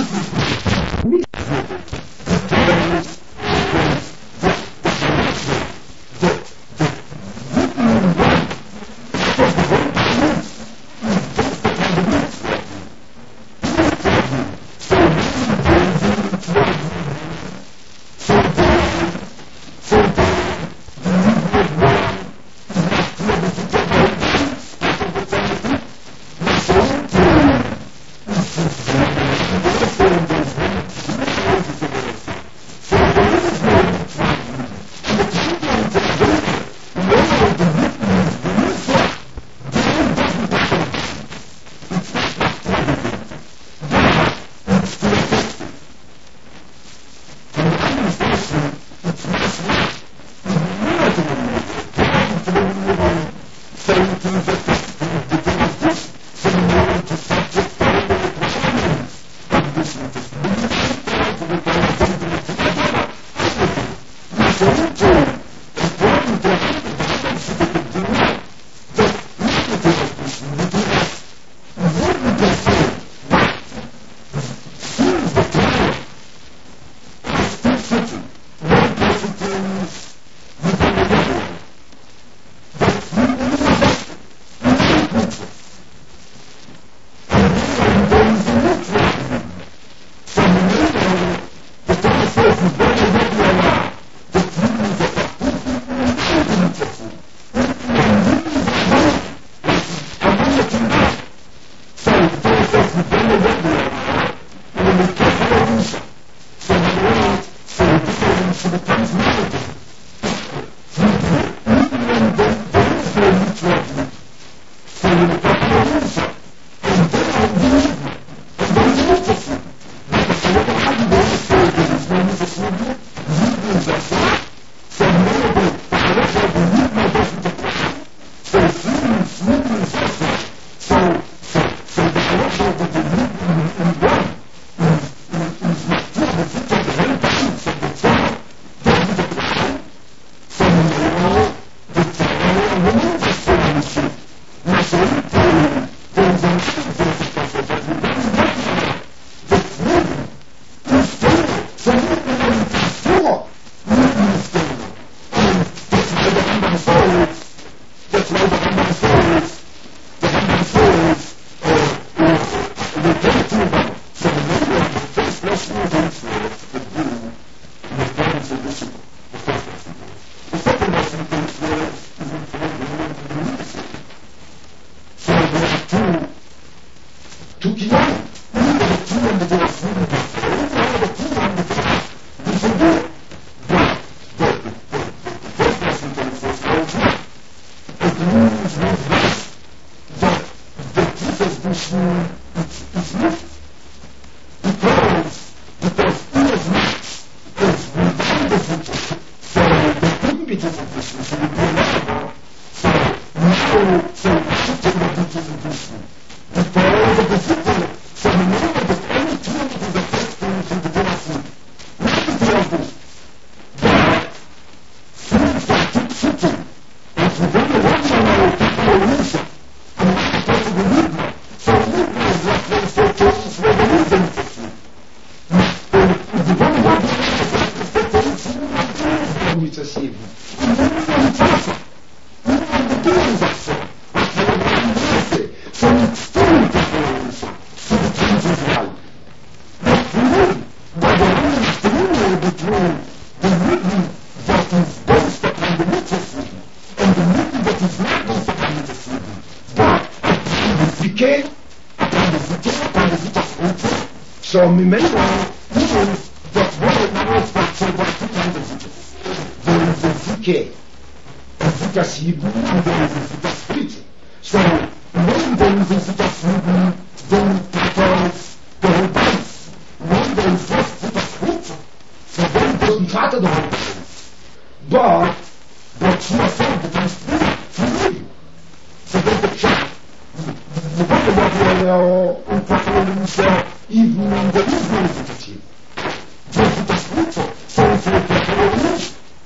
So, Mimela, even that word knows that so what two kinds of Zikas. There is a Zike, a Zikas Yibum, and there is a Zikas Spritze. So, when there is a Zikas Yibum, then because the whole place, when there is just Zikas Spritze, so then it doesn't matter the whole place. But, but she has said that it's Spirit, from you. So then the check. The Bible that we are in Passover said, even when there is no Zikas just Zikas Spritze, so it's like the whole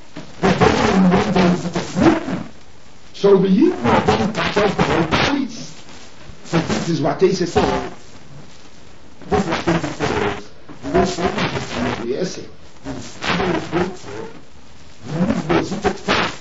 so we eat more than cut off the whole place. So this is what they say. This is what they say. This is what they say. This is what they say.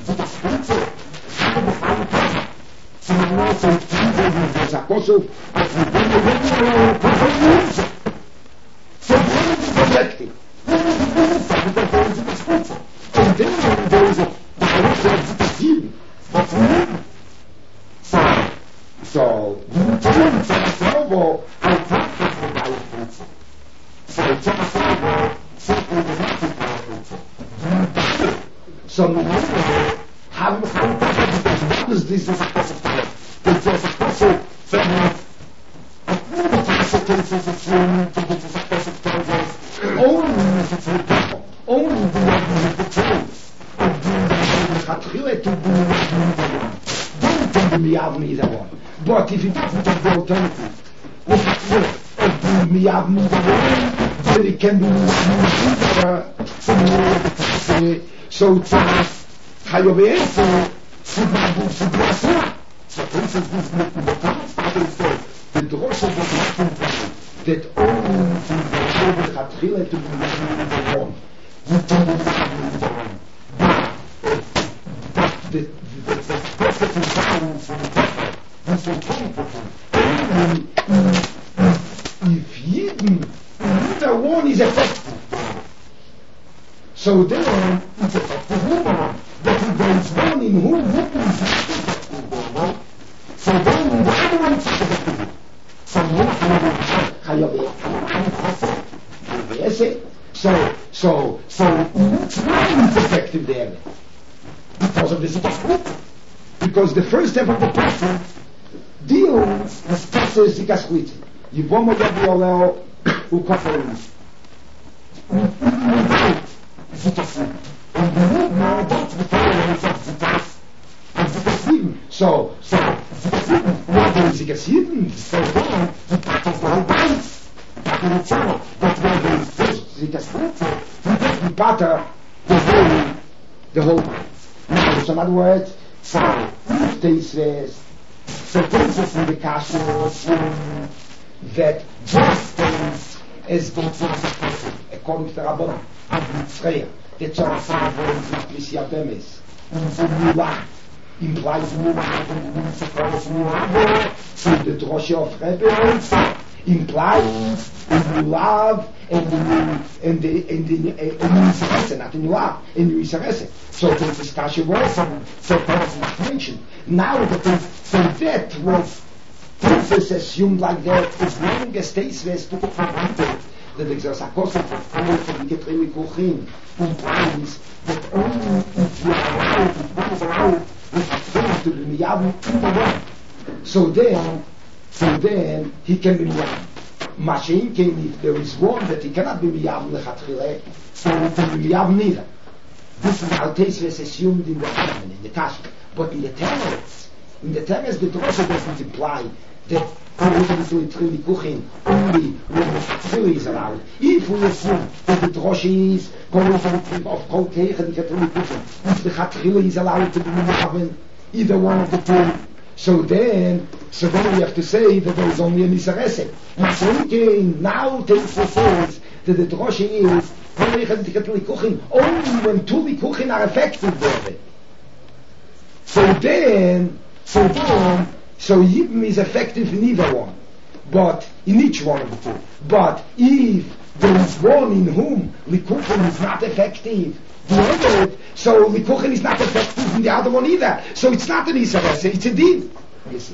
So we know so it's a apostle that we bring the regular performance. So what is the objective? What is the objective? And then there is a the correction of the team. But we so so we turn to the salvo and practice the life principle. So it's a salvo, so for the next so we have a what is this is a possible? It's a possible thing. A possible only only the Hatchile to do don't think me have neither one. But if it doesn't have the alternative, if me have neither one, then it can be so it's Hayobeh, so so for instance, this the Drosha was that only the Hatchile to do neither one. The, the, the, the perfect environment for the prophet is so comfortable. If Yidden, neither one is effective. So then, it's effective woman. But if there is one in whom Yidden is effective woman, so then the other one is effective. So so, so, so, each one is effective there. Because of the Zikas. Because the first step of the person deals with Passer Zikas Spritze. You bomb a gabi oleo u koferim. Zikas Spritze. And you need more that's the followers of Zikas and Zikas Yibum. So, so, Zikas Yibum, what is Zikas Yibum? So then, the Pater is the whole base. Pater is the but where there is first Zikas Spritze, you get the Pater, the whole, the whole base. Now, so in other words, so, this is, so this is in the Kasha that just things is going to according to the Rabbanan, of Mitzrayim, the Tzara Sa'avon, the Plisia Bemes, and the Mula, implies Mula, and the Mitzrayim Mula, so the Drosha of Rebbe, implies in love and the and the and the and not in love in the Yisarese. So the discussion was so that's not mentioned. Now that the, so that was Princess assumed like that as long as stays west to granted that there's a cost of all for the Getrei Kuchin implies that only if you are allowed, if one is allowed, if it's to the Miyavu in the one. So then So then he can be Miyav. Mashin came if there is one that he cannot be Miyav lechatchile, so he can be Miyav neither. This is how Teisves assumed in the Haman, in the Tash. But in the Teres, in the Teres the Drosha doesn't imply that only when the Tzili is allowed. If we assume that the Drosha is going to of Kol Keichen, if the Chatchile is allowed to be Miyav, either one of the two, so then, so then we have to say that there is only a Nisarese. Now Teisves says that the Drosha is only when two Likuchin are effective there. So then, so then, so Yibum is effective in either one, but in each one of the two. But if there is one in whom Likuchin is not effective, the other, so Likuchin is not effective in the other one either. So it's not an Isarese, it's a Din. You see.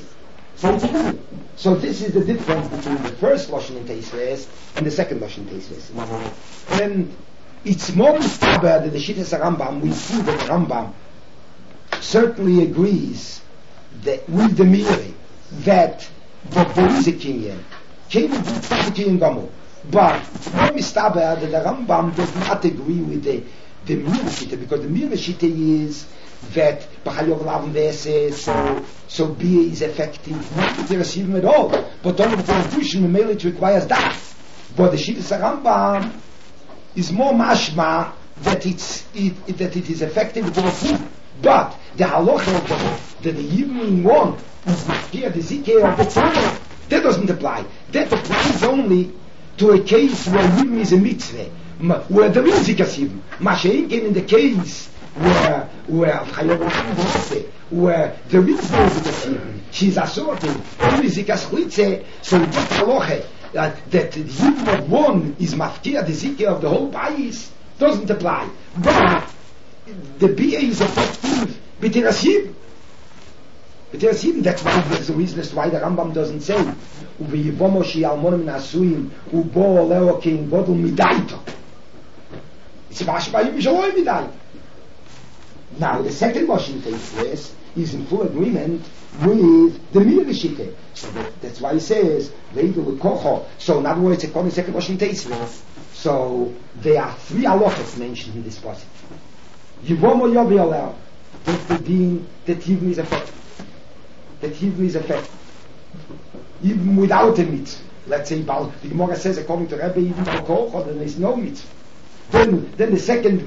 So it's a So this is the difference between the first Lashon in Teisves and the second Lashon in Teisves. And it's more mistaber that the Shittas Rambam, we see that the Rambam certainly agrees that with the Miri that that there is a Kinyan. Kinyan is not a Kinyan Gomel. But it's more mistaber that the Rambam does not agree with the the Miri Shitta, because the Miri Shitta is that B'chayov Lavim V'eseh, so so Bia is effective, not that they receive him at all, but only the Constitution Memele it requires that. But the Shittas Rambam is more mashma that it's it, it, that it is effective for the food. But the halacha of the, the evening one is the the zikeh of the Torah, that doesn't apply. That applies only to a case where yibum is a mitzvah, where there is zikah. Mashein in the case where where where there is no zikah, she's assorted only zikah shlitze. So that halacha uh, that the yibum of one is mafkia the zikah of the whole bayis doesn't apply. But the B A is effective b'tiras yibum. B'tiras yibum. That's why there's a reason as to why the Rambam doesn't say u'v'yivomo she'almonim nasuim u'bo leo king bodul midaito. It's a mashma yibum shaloi midaito. Now the second Lashon takes place is in full agreement with the Miri Shitta. So that, that's why he says Ve'idul Kocho. So in other words, according to the second Lashon takes place. So there are three halachas mentioned in this passage. Yivomo Yovi Alel. That the deen that Yibum is effective. That Yibum is effective. Even without a mitzvah. Let's say the Gemara says according to Rebbe even for Kocho there is no mitzvah. Then, then the second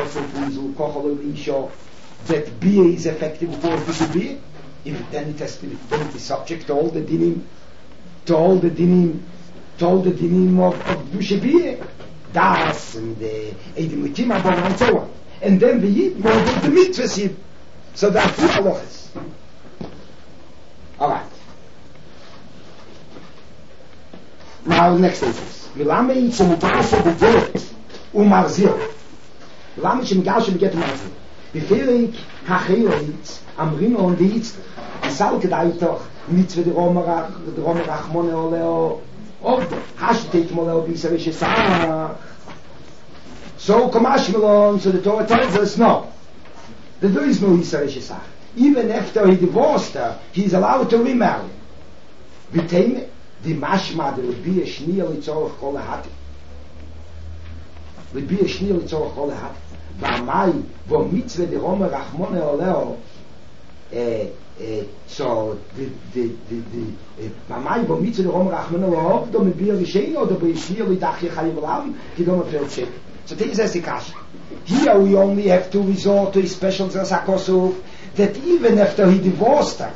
that Bia is effective for the Bia, if then it has to be, then it is subject to all the dinim, to all the dinim, to all the dinim of, of Dusha Bia, Das and the Eidim Likim and so on. And then the Yid more than the mitzvahs Yid. So there are two halachas. Alright. Now next sentence. Milame yitzum u'ba'aseh b'geret u'marzir. Lama shemigashe b'get u'marzir. Befehlig ha'cheilit amrino und die Yitzchak. Isal kedai toch mitzvah de romerach, de romerach mone oleo ogdo. Hashteit moleo b'yisar shesach. So Kamashmalon, so the Torah tells us no. That there is no Yisar shesach. Even after he divorced her, he is allowed to remarry. B'teime, the mashma, there would be a shniyah litzorach kol ha'ati. Would be a shniyah litzorach kol ha'ati. V'amai, vo mitzvah de romer rachmone oleo, so the the the the v'amai vo mitzvah de romer rachmone oleo, do me bir risheino, do be shniyah lidach yechayiv olam, ki do me peotchek. So this is the kasha. Here we only have to resort to a special Zasakosuf that even after he divorced her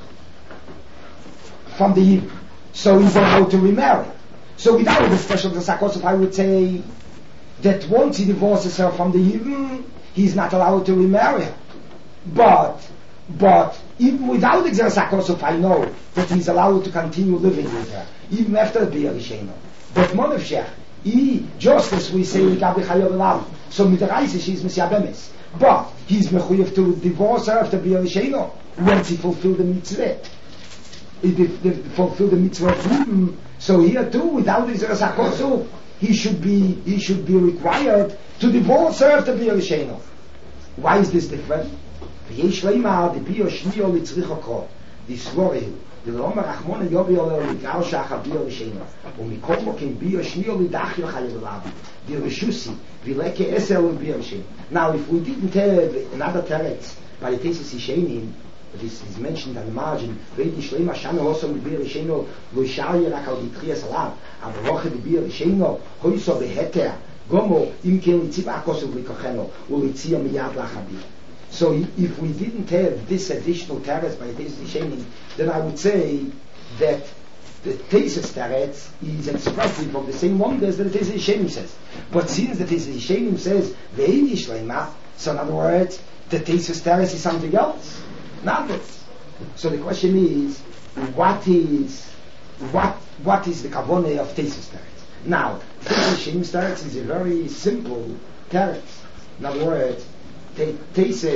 from the Yibum, so he's allowed to remarry. So without the special Zasakosuf, I would say that once he divorces her from the Yibum, he's not allowed to remarry her. But, but even without the Zasakosuf, I know that he's allowed to continue living with her, even after the Bia Risheno. But Monefshech, he, just as we say Gabi Chayav Elav, so mit der Reise she's Messiah Bemes. But he's mechuyev to divorce her after Bia Risheno once he fulfilled the mitzvah. He did, did fulfill the mitzvah of Yibum. So here too, without his Rasakosu, he should be he should be required to divorce her after Bia Risheno. Why is this different? V'yesh leimar the Bia Shnio litzrichoko disvorehu. The Romer Rachmone Yovi Oleo Ligal Shachar Bia Risheno. ומכל מוקים ביה שנייה לידach יחייב עליו. The Rishusi, Vileke Esel and Bia Risheno. Now if we didn't have another teretz by the Tesis Yishenim, this is mentioned on the margin, Vedi Shleima Shana also with Bia Risheno, Loishari Rakal Ditrias Alav, aber Roche de Bia Risheno, Hoiso Beheter, Gomo, Imke Litziva Akosu Vikocheno, Ulitzia Miyad Lachabir. So if we didn't have this additional teretz by the Tesis Yishenim, then I would say that the Tesis teretz is expressive of the same wonders that the Tesis Yishenim says. But since the Tesis Yishenim says Ve'ini Shleima, so in other words, the Tesis teretz is something else, not this. So the question is, what is what what is the kavanah of Tesis teretz? Now, Tesis Yishenim teretz is a very simple teretz. In other words, the Tesis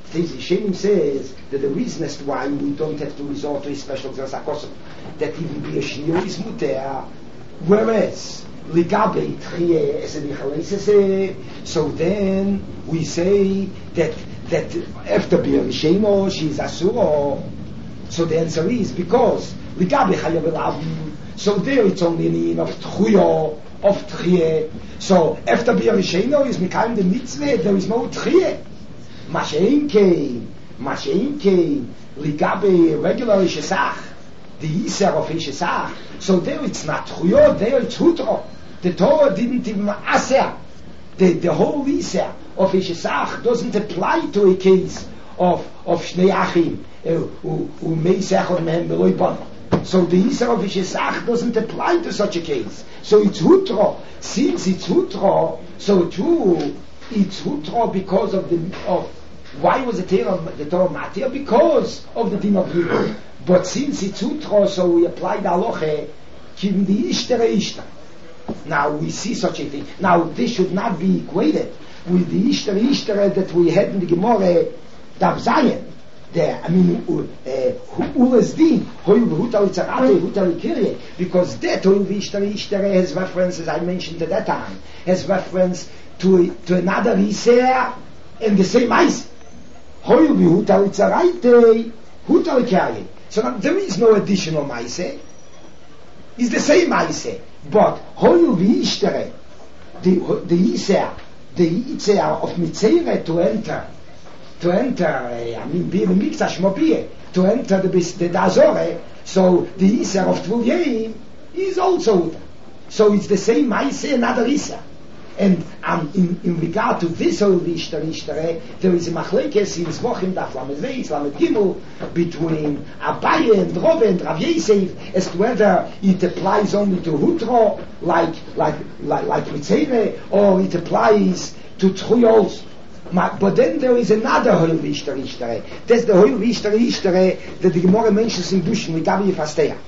Shemim says that the reason as to why we don't have to resort to a special Zeras HaKosov, that even be a Shnio is muter, whereas Ligabe Tchie es a Nichalesese, so then we say that that after being Shemo, she is Asuro. So the answer is because Ligabe Chayav Elavim, so there it's only an in of Tchuyo, of Tchie. So after being Shemo is Mekayim the Mitzvah, there is no Tchie. Mashein Kein, Mashein Kein, Ligabe regular Ishesach, the Iser of Ishesach. So there it's not Tchuyo, there it's Hutro. The Torah didn't even aser. The, the whole Iser of Ishesach doesn't apply to a case of, of Shnei Achim, who Meisech or Mehem Beloi Bono. So the Iser of Ishesach doesn't apply to such a case. So it's Hutro. Since it's Hutro, so too, it's Hutro because of the, of, why was the Torah, the Torah Matir? Because of the Din of Yibur. But since it's Hutro, so we apply the Aloche, Kim the Ishtere Ishtere. Now we see such a thing. Now this should not be equated with the Ishtere Ishtere that we had in the Gemara Dav Zayin. There, I mean, Ulas Din, Hoyu Hutal Tzarate, Hutal Kirye, because that Hoyu Ishtere Ishtere has reference, as I mentioned at that time, has reference to to another Iser in the same ice. Hoyu Hutal Tzarate, Hutal Kirye. So now, there is no additional Maise. It's the same Maise. But Hoyu V'Ishtere, the the Iser, the Iser of Mitzere to enter, to enter, uh, I mean, be in the Mikdash Mobie, to enter the the Dazore, so the Iser of Tvul is also, so it's the same Maise, another Iser. And um, in, in regard to this Hoyu V'Ishtere Ishtere, there is a machlekes in Zvochim Daf Lamed Veis, Lamed Gimel, between Abaye and Rove and Rav Yosef, as to whether it applies only to Hutro, like like like like Mitzere, or it applies to Tchuyos. But then there is another Hoyu V'Ishtere Ishtere. That's the Hoyu V'Ishtere Ishtere that the Gemara mentions in Dushin, Ligabe Yifastea.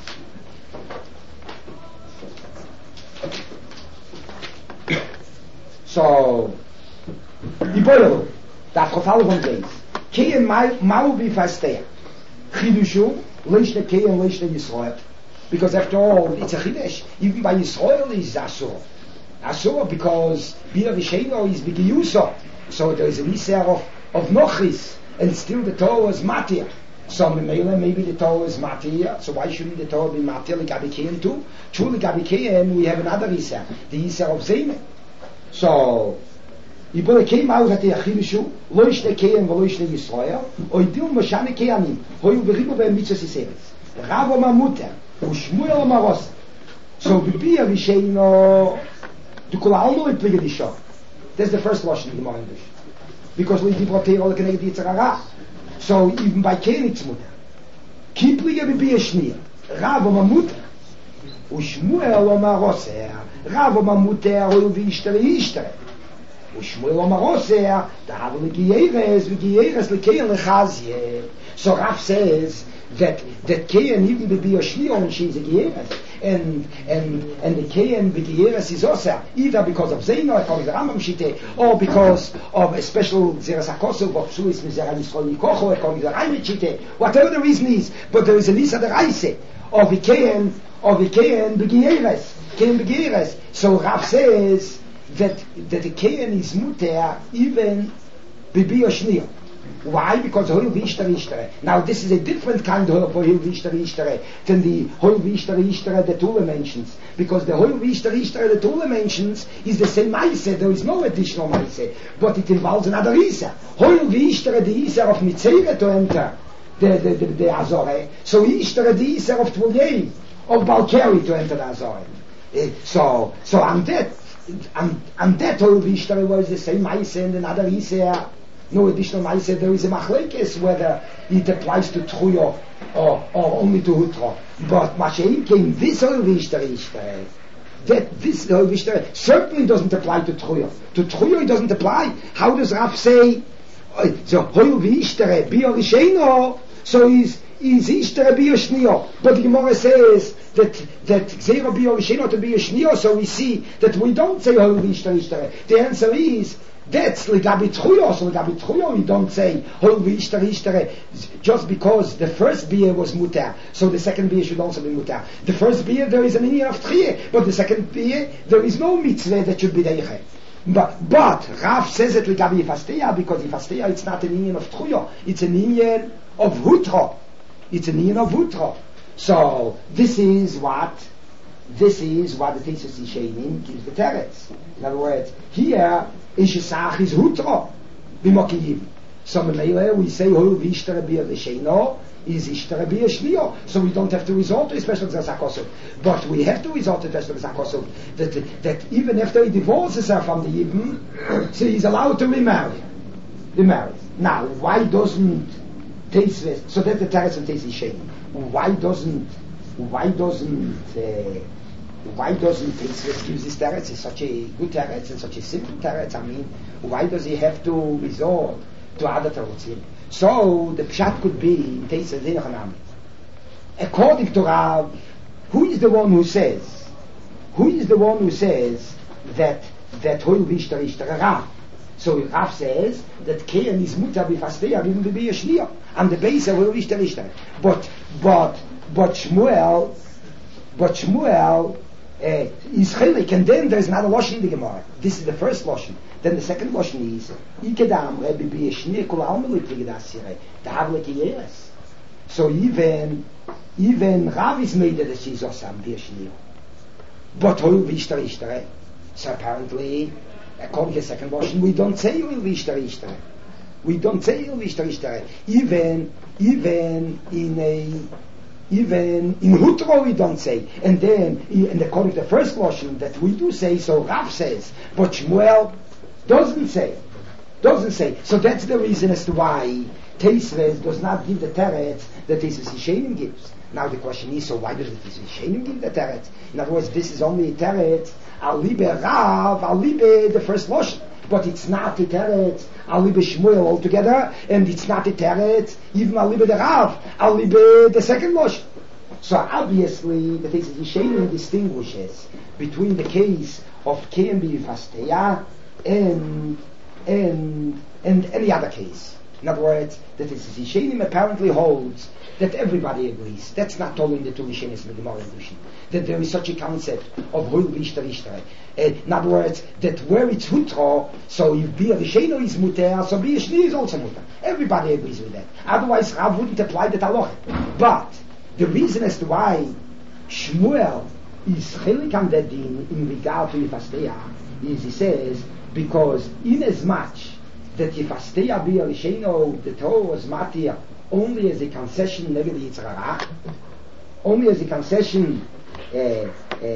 So, Iboyelu, that Chofal one days. Kein Mau Bifastea. Chidushu, Leishne Kein, Leishne Yisrael. Because after all, it's a Chidesh. Even by Yisrael is Asur. Asur because Bira Visheno is Bigiyuso. So there is an Iser of, of Nochis, and still the Torah is Matir. So maybe the Torah is Matir, so why shouldn't the Torah be Matir Ligabe Kein too? True Ligabe Kein, we have another Iser, the Iser of Zayne. So, Ibole came out at the Achilishu, Loishne Kein, Loishne Yisrael, Oidil Moshane Keanim, Hoyu Beribu Ben Mitzvah Siseres, Ravo Mamuter, Ushmuel Maros. So, Bibia Visheino, Dukula Alno et Pligadisho. That's the first Lashon in the English. Because we did rotate all the Keneged Yitzhara. So, even by Kein it's Mutter. Keep Liga Bibia Shnia, Ravo Mamuter, Ushmuel Maroser. Rav Mamuter Hoyu V'Ishtere Ishtere. Ushmuel Maroser, the Rav L'Gieres, L'Gieres L'Kein L'Chazye. So Rav says that that Kein even be a Shnion, she is a Gieres, and and and the Kein B'Gieres is also either because of Zeno, according to Rambam Shite, or because of a special Zeras HaKosov of Psuis Mizera Yisrael Yikocho, according to Rambam Shite. Whatever the reason is, but there is a Lisa the Reise of the Kein of the Kein B'Gieres. So Rav says that that the Kein is muter even Bibi Oshniya. Why? Because Hoyu V'Ishtere Ishtere. Now this is a different kind of Hoyu V'Ishtere Ishtere than the Hoyu V'Ishtere Ishtere that Tula mentions. Because the Hoyu V'Ishtere Ishtere that Tula mentions is the same Maise. There is no additional Maise, but it involves another Iser. Hoyu V'Ishtere the Iser of Mitzere to enter the the the, the Azore. So Ishtere the Iser of Tvul of Balkari to enter the Azore. Uh, so, so on that, on, on that Hoyu V'Ishtere was the same Maise and another Iser, no additional Maise. There is a machlekes whether it applies to Tchuyo or, or only to Hutro. But Mashein came this Hoyu V'Ishtere Ishtere. That this Hoyu V'Ishtere certainly doesn't apply to Tchuyo. To Tchuyo it doesn't apply. How does Rav say? Uh, so Hoyu V'Ishtere B'Yor Risheno. So he's is Ishtere B'Yor Shnio. But the Gemara says that that Zera B'Yor Risheno to B'Yor Shnio. So we see that we don't say Hoyu V'Ishtere Ishtere. The answer is That's legabi tchuyo. So legabi tchuyo, you don't say hol v'ishtar ishtere just because the first beer was mutar, so the second beer should also be mutar. The first beer there is an inyan of tchiyah, but the second beer there is no mitzvah that should be deiche. But but Rav says it legabi yifasteya because yifasteya it's not an inyan of tchuyo, it's an inyan of hutro. It's an inyan of hutro. So this is what. This is what the Tesis Yishayim gives the teretz. In other words, here, Ishesach is Hutro, B'mokiyim. So Memeile, we say, Hol v'ishtere b'yer l'sheino, is ishtere b'yer shlio. So we don't have to resort to a special Zazakosov. But we have to resort to a special Zazakosov, that, that even after he divorces her from the Yibn, so he's allowed to remarry. Remarry. Now, why doesn't Tesis, so that's the teretz of Tesis Yishayim. Why doesn't, why doesn't, uh, why doesn't Tesis give this teretz? It's such a good teretz and such a simple teretz. I mean, why does he have to resort to other teretzim? So the pshat could be in Tesis Dinachanam. According to Rav, who is the one who says? Who is the one who says that that Hoil Vishtar Ishtar Rav? So Rav says that Kean is mutar b'fasteya even to be a shliach, and the base of Hoil Vishtar Ishtar. But but but Shmuel, but Shmuel. Uh, is chelik, and then there is another lashon in the Gemara. This is the first lashon. Then the second lashon is ikedam Rebbe b'yeshni kol almelik v'gedasirei dahavlek yeres. So even even Rav is made that she's osam b'yeshni, but hoil v'ishtar ishtarei. So apparently, according to the second lashon, we don't say hoil v'ishtar ishtarei. We don't say hoil v'ishtar ishtarei. Even even in a Even in Hutro we don't say. And then, and according to the first lashon that we do say, so Rav says, but Shmuel doesn't say. Doesn't say. So that's the reason as to why Teisves does not give the teretz that Teisves Yishayim gives. Now the question is, so why does the Teisves Yishayim give the teretz? In other words, this is only a teretz, alibe Rav, alibe the first lashon. But it's not a teretz alibe Shmuel altogether, and it's not a teretz even alibe the Rav, alibe the second lashon. So obviously the Teisves Yishayim distinguishes between the case of Kein b'Yifasteya and and and any other case. In other words, the Teisves Yishayim apparently holds that everybody agrees. That's not told in the two Rishonos in the Gemara edition. That there is such a concept of Hol v'ishtar ishtarei. In other words, that where it's Hutro, so if Bia Risheno is Muter, so Bia Shni is also Muter. Everybody agrees with that. Otherwise, Rav wouldn't apply the Taloch. But the reason as to why Shmuel is chelik on that din in regard to Yifasteya is, he says, because in as much that Yifasteya Bia Risheno, the Torah was matir only as a concession neged Yetzer Hara, only as a concession uh, uh,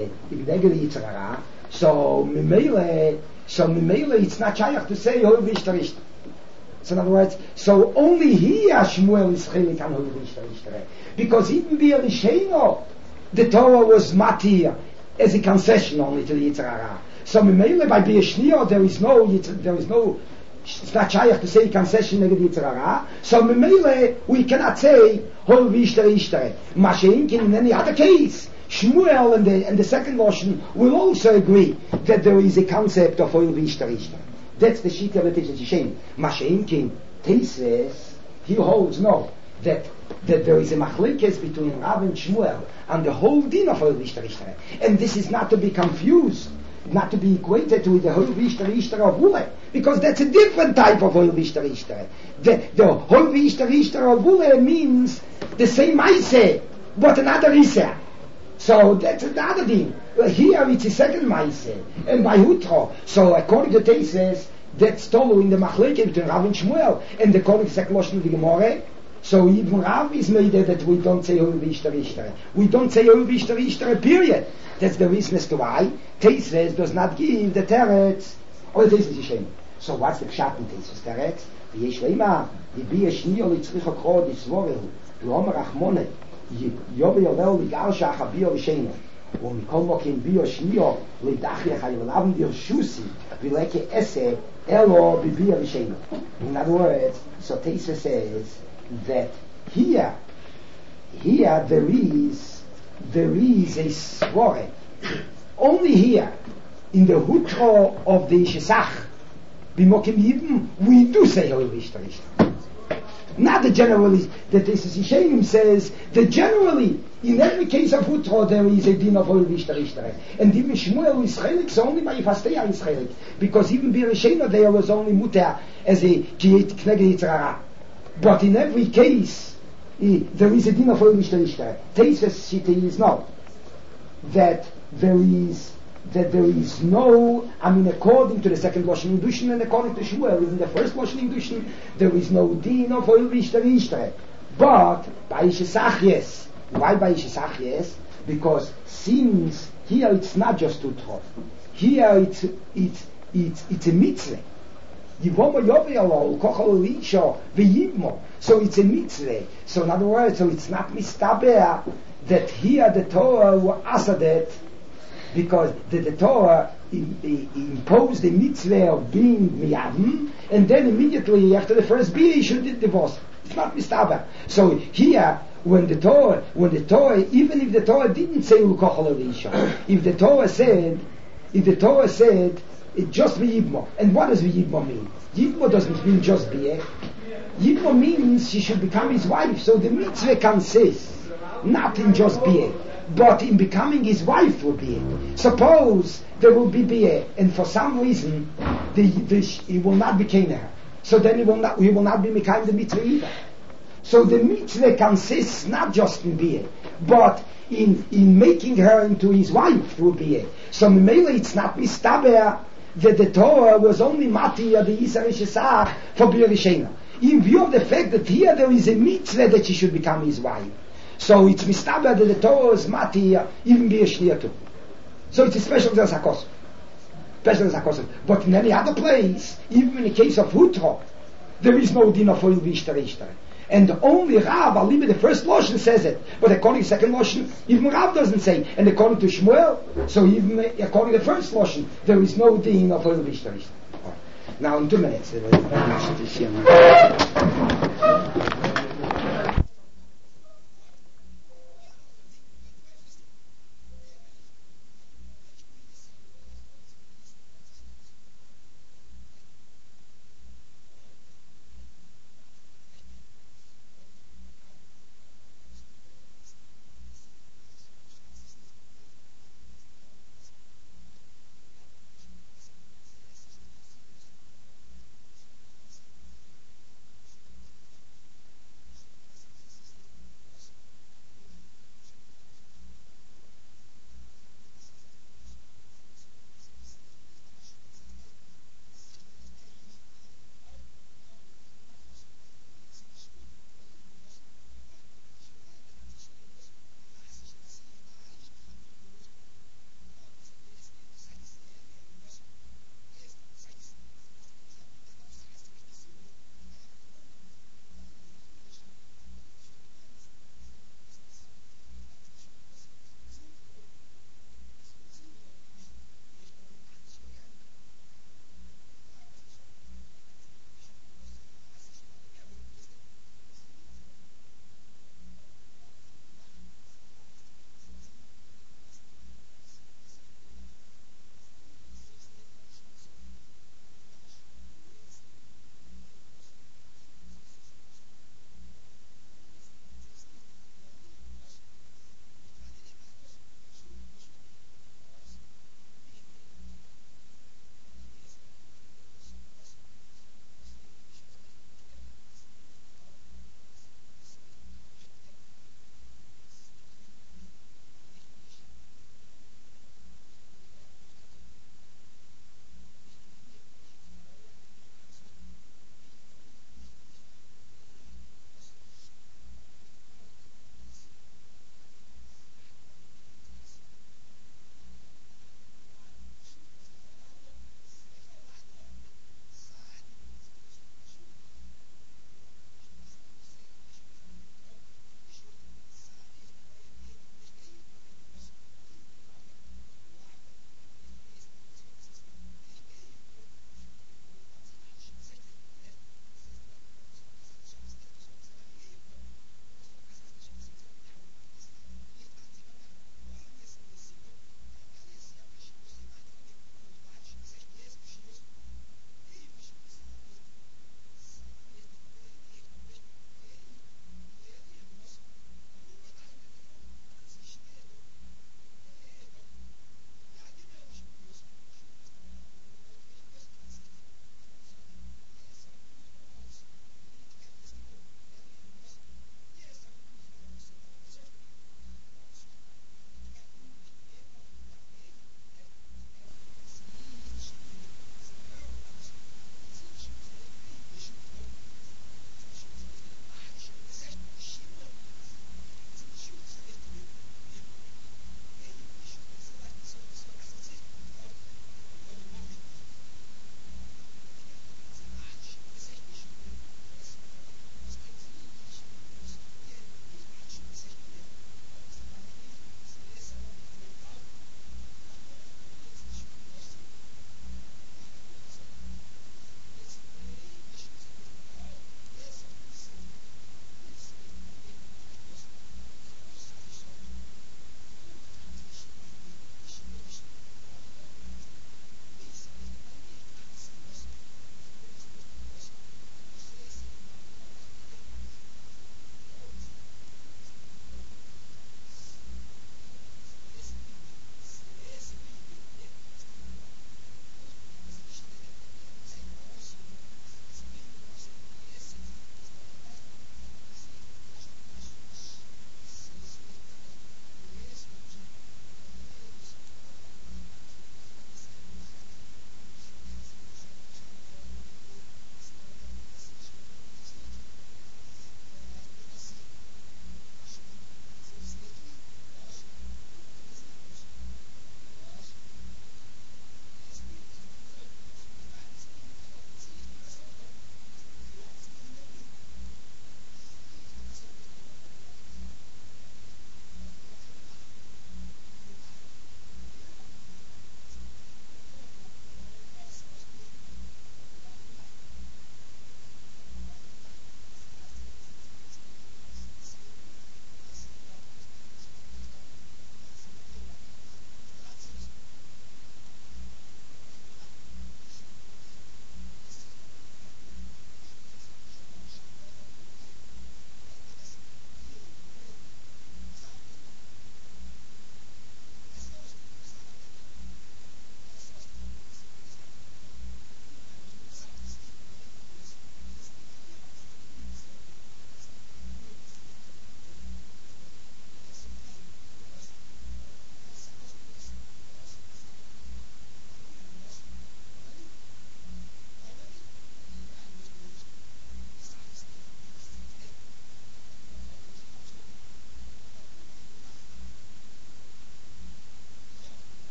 neged Yetzer Hara. So Mimele, so Mimele, it's not shayach to say Hol v'ishtar ishtar. So in other words, so only here Shmuel is chelik on Hol v'ishtar ishtar, because even Bia Risheno, the Torah was matir as a concession only to the Yetzer Hara. So Mimele by Bia Shniyah there is no there is no. It's not shayach to say concession neged Yetzer Hara. So Mimele we cannot say Hol v'ishtar ishtar. Masha'inkin in any other case, Shmuel and the and the second lashon will also agree that there is a concept of Hol v'ishtar ishtar. That's the shita of the Teisves Yishayim. Masha'inkin Teisves, he holds no that that there is a machlekes between Rav and Shmuel and the whole din of Hol v'ishtar ishtar. And this is not to be confused, not to be equated with the Hol v'ishtar ishtar of Wule, because that's a different type of Hol v'ishtar ishtar. The, the Hol v'ishtar ishtar of Wule means the same Maaseh, but another Isser. So that's another thing. Here it's a second Maaseh, and by Hutro. So according to Teisves, that's told in the Machleke between Rav and Shmuel, and according to the second lashon of the Gemara, so even Rav is made that we don't say Hol v'ishtar ishtar. We don't say Hol v'ishtar ishtar, period. That's the reason as to why Teisves does not give the teretz or the Teisves Yishayim. So what's the pshat in Teisves teretz? V'yesh leima Bia Shniyah litzricha kod yisvorel l'omer achmone yobe yovel ligar shach Bia Risheno u'mikol mokin Bia Shniyah lidachlich hayolav dirshusi v'leke ese elo Bia Risheno. In other words, so Teisves says that here here there is there is a svore only here in the hutro of the Shesach, Bimokim Yibim, we do say Hoil Vishter Ishter. Not the generally, that this is Yishenim says, that generally, in every case of Hutro, there is a din of Hoil Vishter Ishter. And even Shmuel is Chelik, so only by Yifasteya is Chelik. Because even Birishena there was only Mutter as a Kiyet Knege Yitzrara. But in every case, I, there is a din of Hoil Vishter Ishter. Teisves Shite is not. That there is that there is no, I mean, according to the second Lashon Indushin and according to Shmuel, in the first Lashon Indushin, there is no din of Hoil Vishter Ishter. But by Yishesach, yes. Why by Yishesach, yes? Because since here it's not just Utrov. Here it's it's it's it's a mitzvah. Yivomo Yoveyalo, Kochol Lisho, V'Yivmo. So it's a mitzvah. So in other words, so it's not mistaber that here the Torah was asadet, because the, the Torah in, in, imposed the mitzvah of being miyavim, and then immediately after the first bia he should divorce. It's not mistaber. So here, when the Torah, when the Torah, even if the Torah didn't say ukochol elisha, if the Torah said, if the Torah said it just v'yibmo, and what does v'yibmo mean? Yibmo doesn't mean just bia. Yibmo means she should become his wife. So the mitzvah consists not in just bia, but in becoming his wife will be it. Suppose there will be bia, and for some reason the, the, he will not be Kenah. So then he will not he will not be Mekayim the mitzvah either. So the mitzvah consists not just in bia, but in in making her into his wife will be it. So Mimele it's not mistaber that the Torah was only mati of the Yisrael Shesach for Bia Rishena. In view of the fact that here there is a mitzvah that she should become his wife. So it's mistaber that the Torah is mati even be a shliya too. So it's a special as hakos, special as hakos. But in any other place, even in the case of Hutro, there is no din of Hoil Vishter Ishter. And only Rav, Alibi, the first Loshen says it. But according to the second Loshen, even Rav doesn't say. And according to Shmuel, so even according to the first Loshen, there is no din of Hoil Vishter Ishter. Now in two minutes.